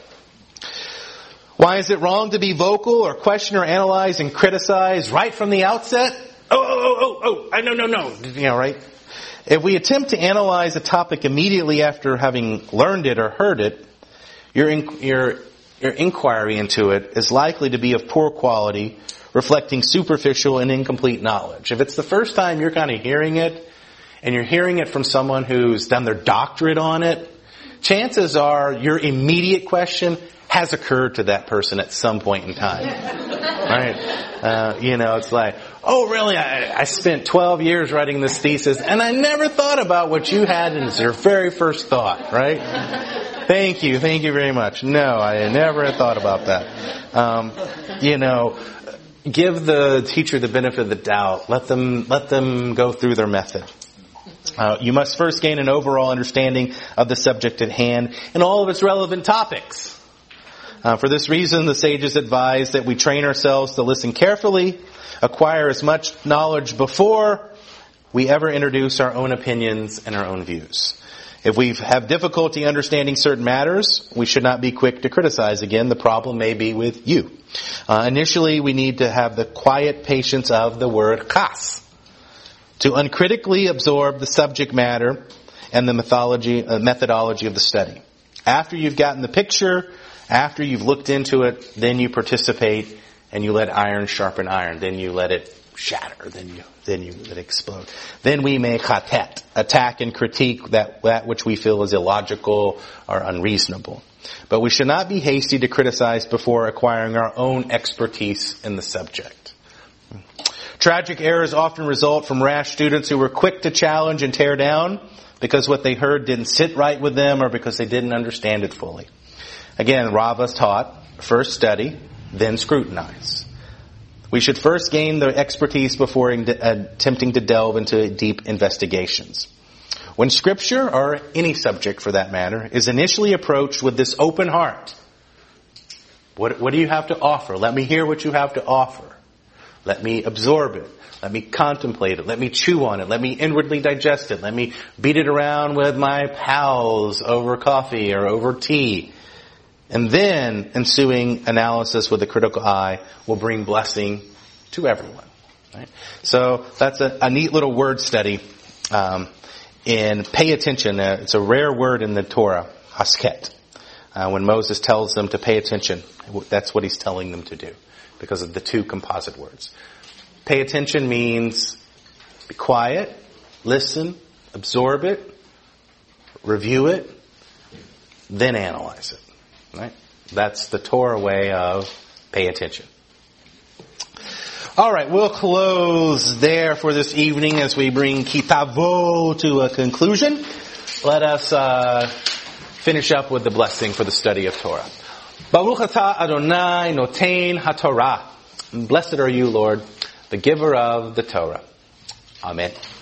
Why is it wrong to be vocal or question or analyze and criticize right from the outset? Oh, oh, oh, oh, oh, I no, no, no. You know, right? If we attempt to analyze a topic immediately after having learned it or heard it, your, in, your, your inquiry into it is likely to be of poor quality, reflecting superficial and incomplete knowledge. If it's the first time you're kind of hearing it, and you're hearing it from someone who's done their doctorate on it, chances are your immediate question has occurred to that person at some point in time. Right? Uh, you know, it's like, oh really, I, I spent twelve years writing this thesis and I never thought about what you had as your very first thought, right? Thank you, thank you very much. No, I never had thought about that. Um, you know, give the teacher the benefit of the doubt. Let them, let them go through their method. Uh, you must first gain an overall understanding of the subject at hand and all of its relevant topics. Uh, for this reason, the sages advise that we train ourselves to listen carefully, acquire as much knowledge before we ever introduce our own opinions and our own views. If we have difficulty understanding certain matters, we should not be quick to criticize. Again, the problem may be with you. Uh, initially, we need to have the quiet patience of the word chas, to uncritically absorb the subject matter and the methodology, uh, methodology of the study. After you've gotten the picture, after you've looked into it, then you participate and you let iron sharpen iron. Then you let it shatter. Then you, then you let it explode. Then we may chatet, attack and critique that, that which we feel is illogical or unreasonable. But we should not be hasty to criticize before acquiring our own expertise in the subject. Tragic errors often result from rash students who were quick to challenge and tear down because what they heard didn't sit right with them or because they didn't understand it fully. Again, Rava taught, first study, then scrutinize. We should first gain the expertise before attempting to delve into deep investigations. When Scripture, or any subject for that matter, is initially approached with this open heart, what, what do you have to offer? Let me hear what you have to offer. Let me absorb it. Let me contemplate it. Let me chew on it. Let me inwardly digest it. Let me beat it around with my pals over coffee or over tea. And then ensuing analysis with a critical eye will bring blessing to everyone. Right? So that's a, a neat little word study. Um, in pay attention, uh, it's a rare word in the Torah, hasket. Uh, when Moses tells them to pay attention, that's what he's telling them to do because of the two composite words. Pay attention means be quiet, listen, absorb it, review it, then analyze it. Right? That's the Torah way of pay attention. All right, we'll close there for this evening as we bring Kitavo to a conclusion. Let us uh, finish up with the blessing for the study of Torah. Baruch atah Adonai noten haTorah. Blessed are you, Lord, the giver of the Torah. Amen.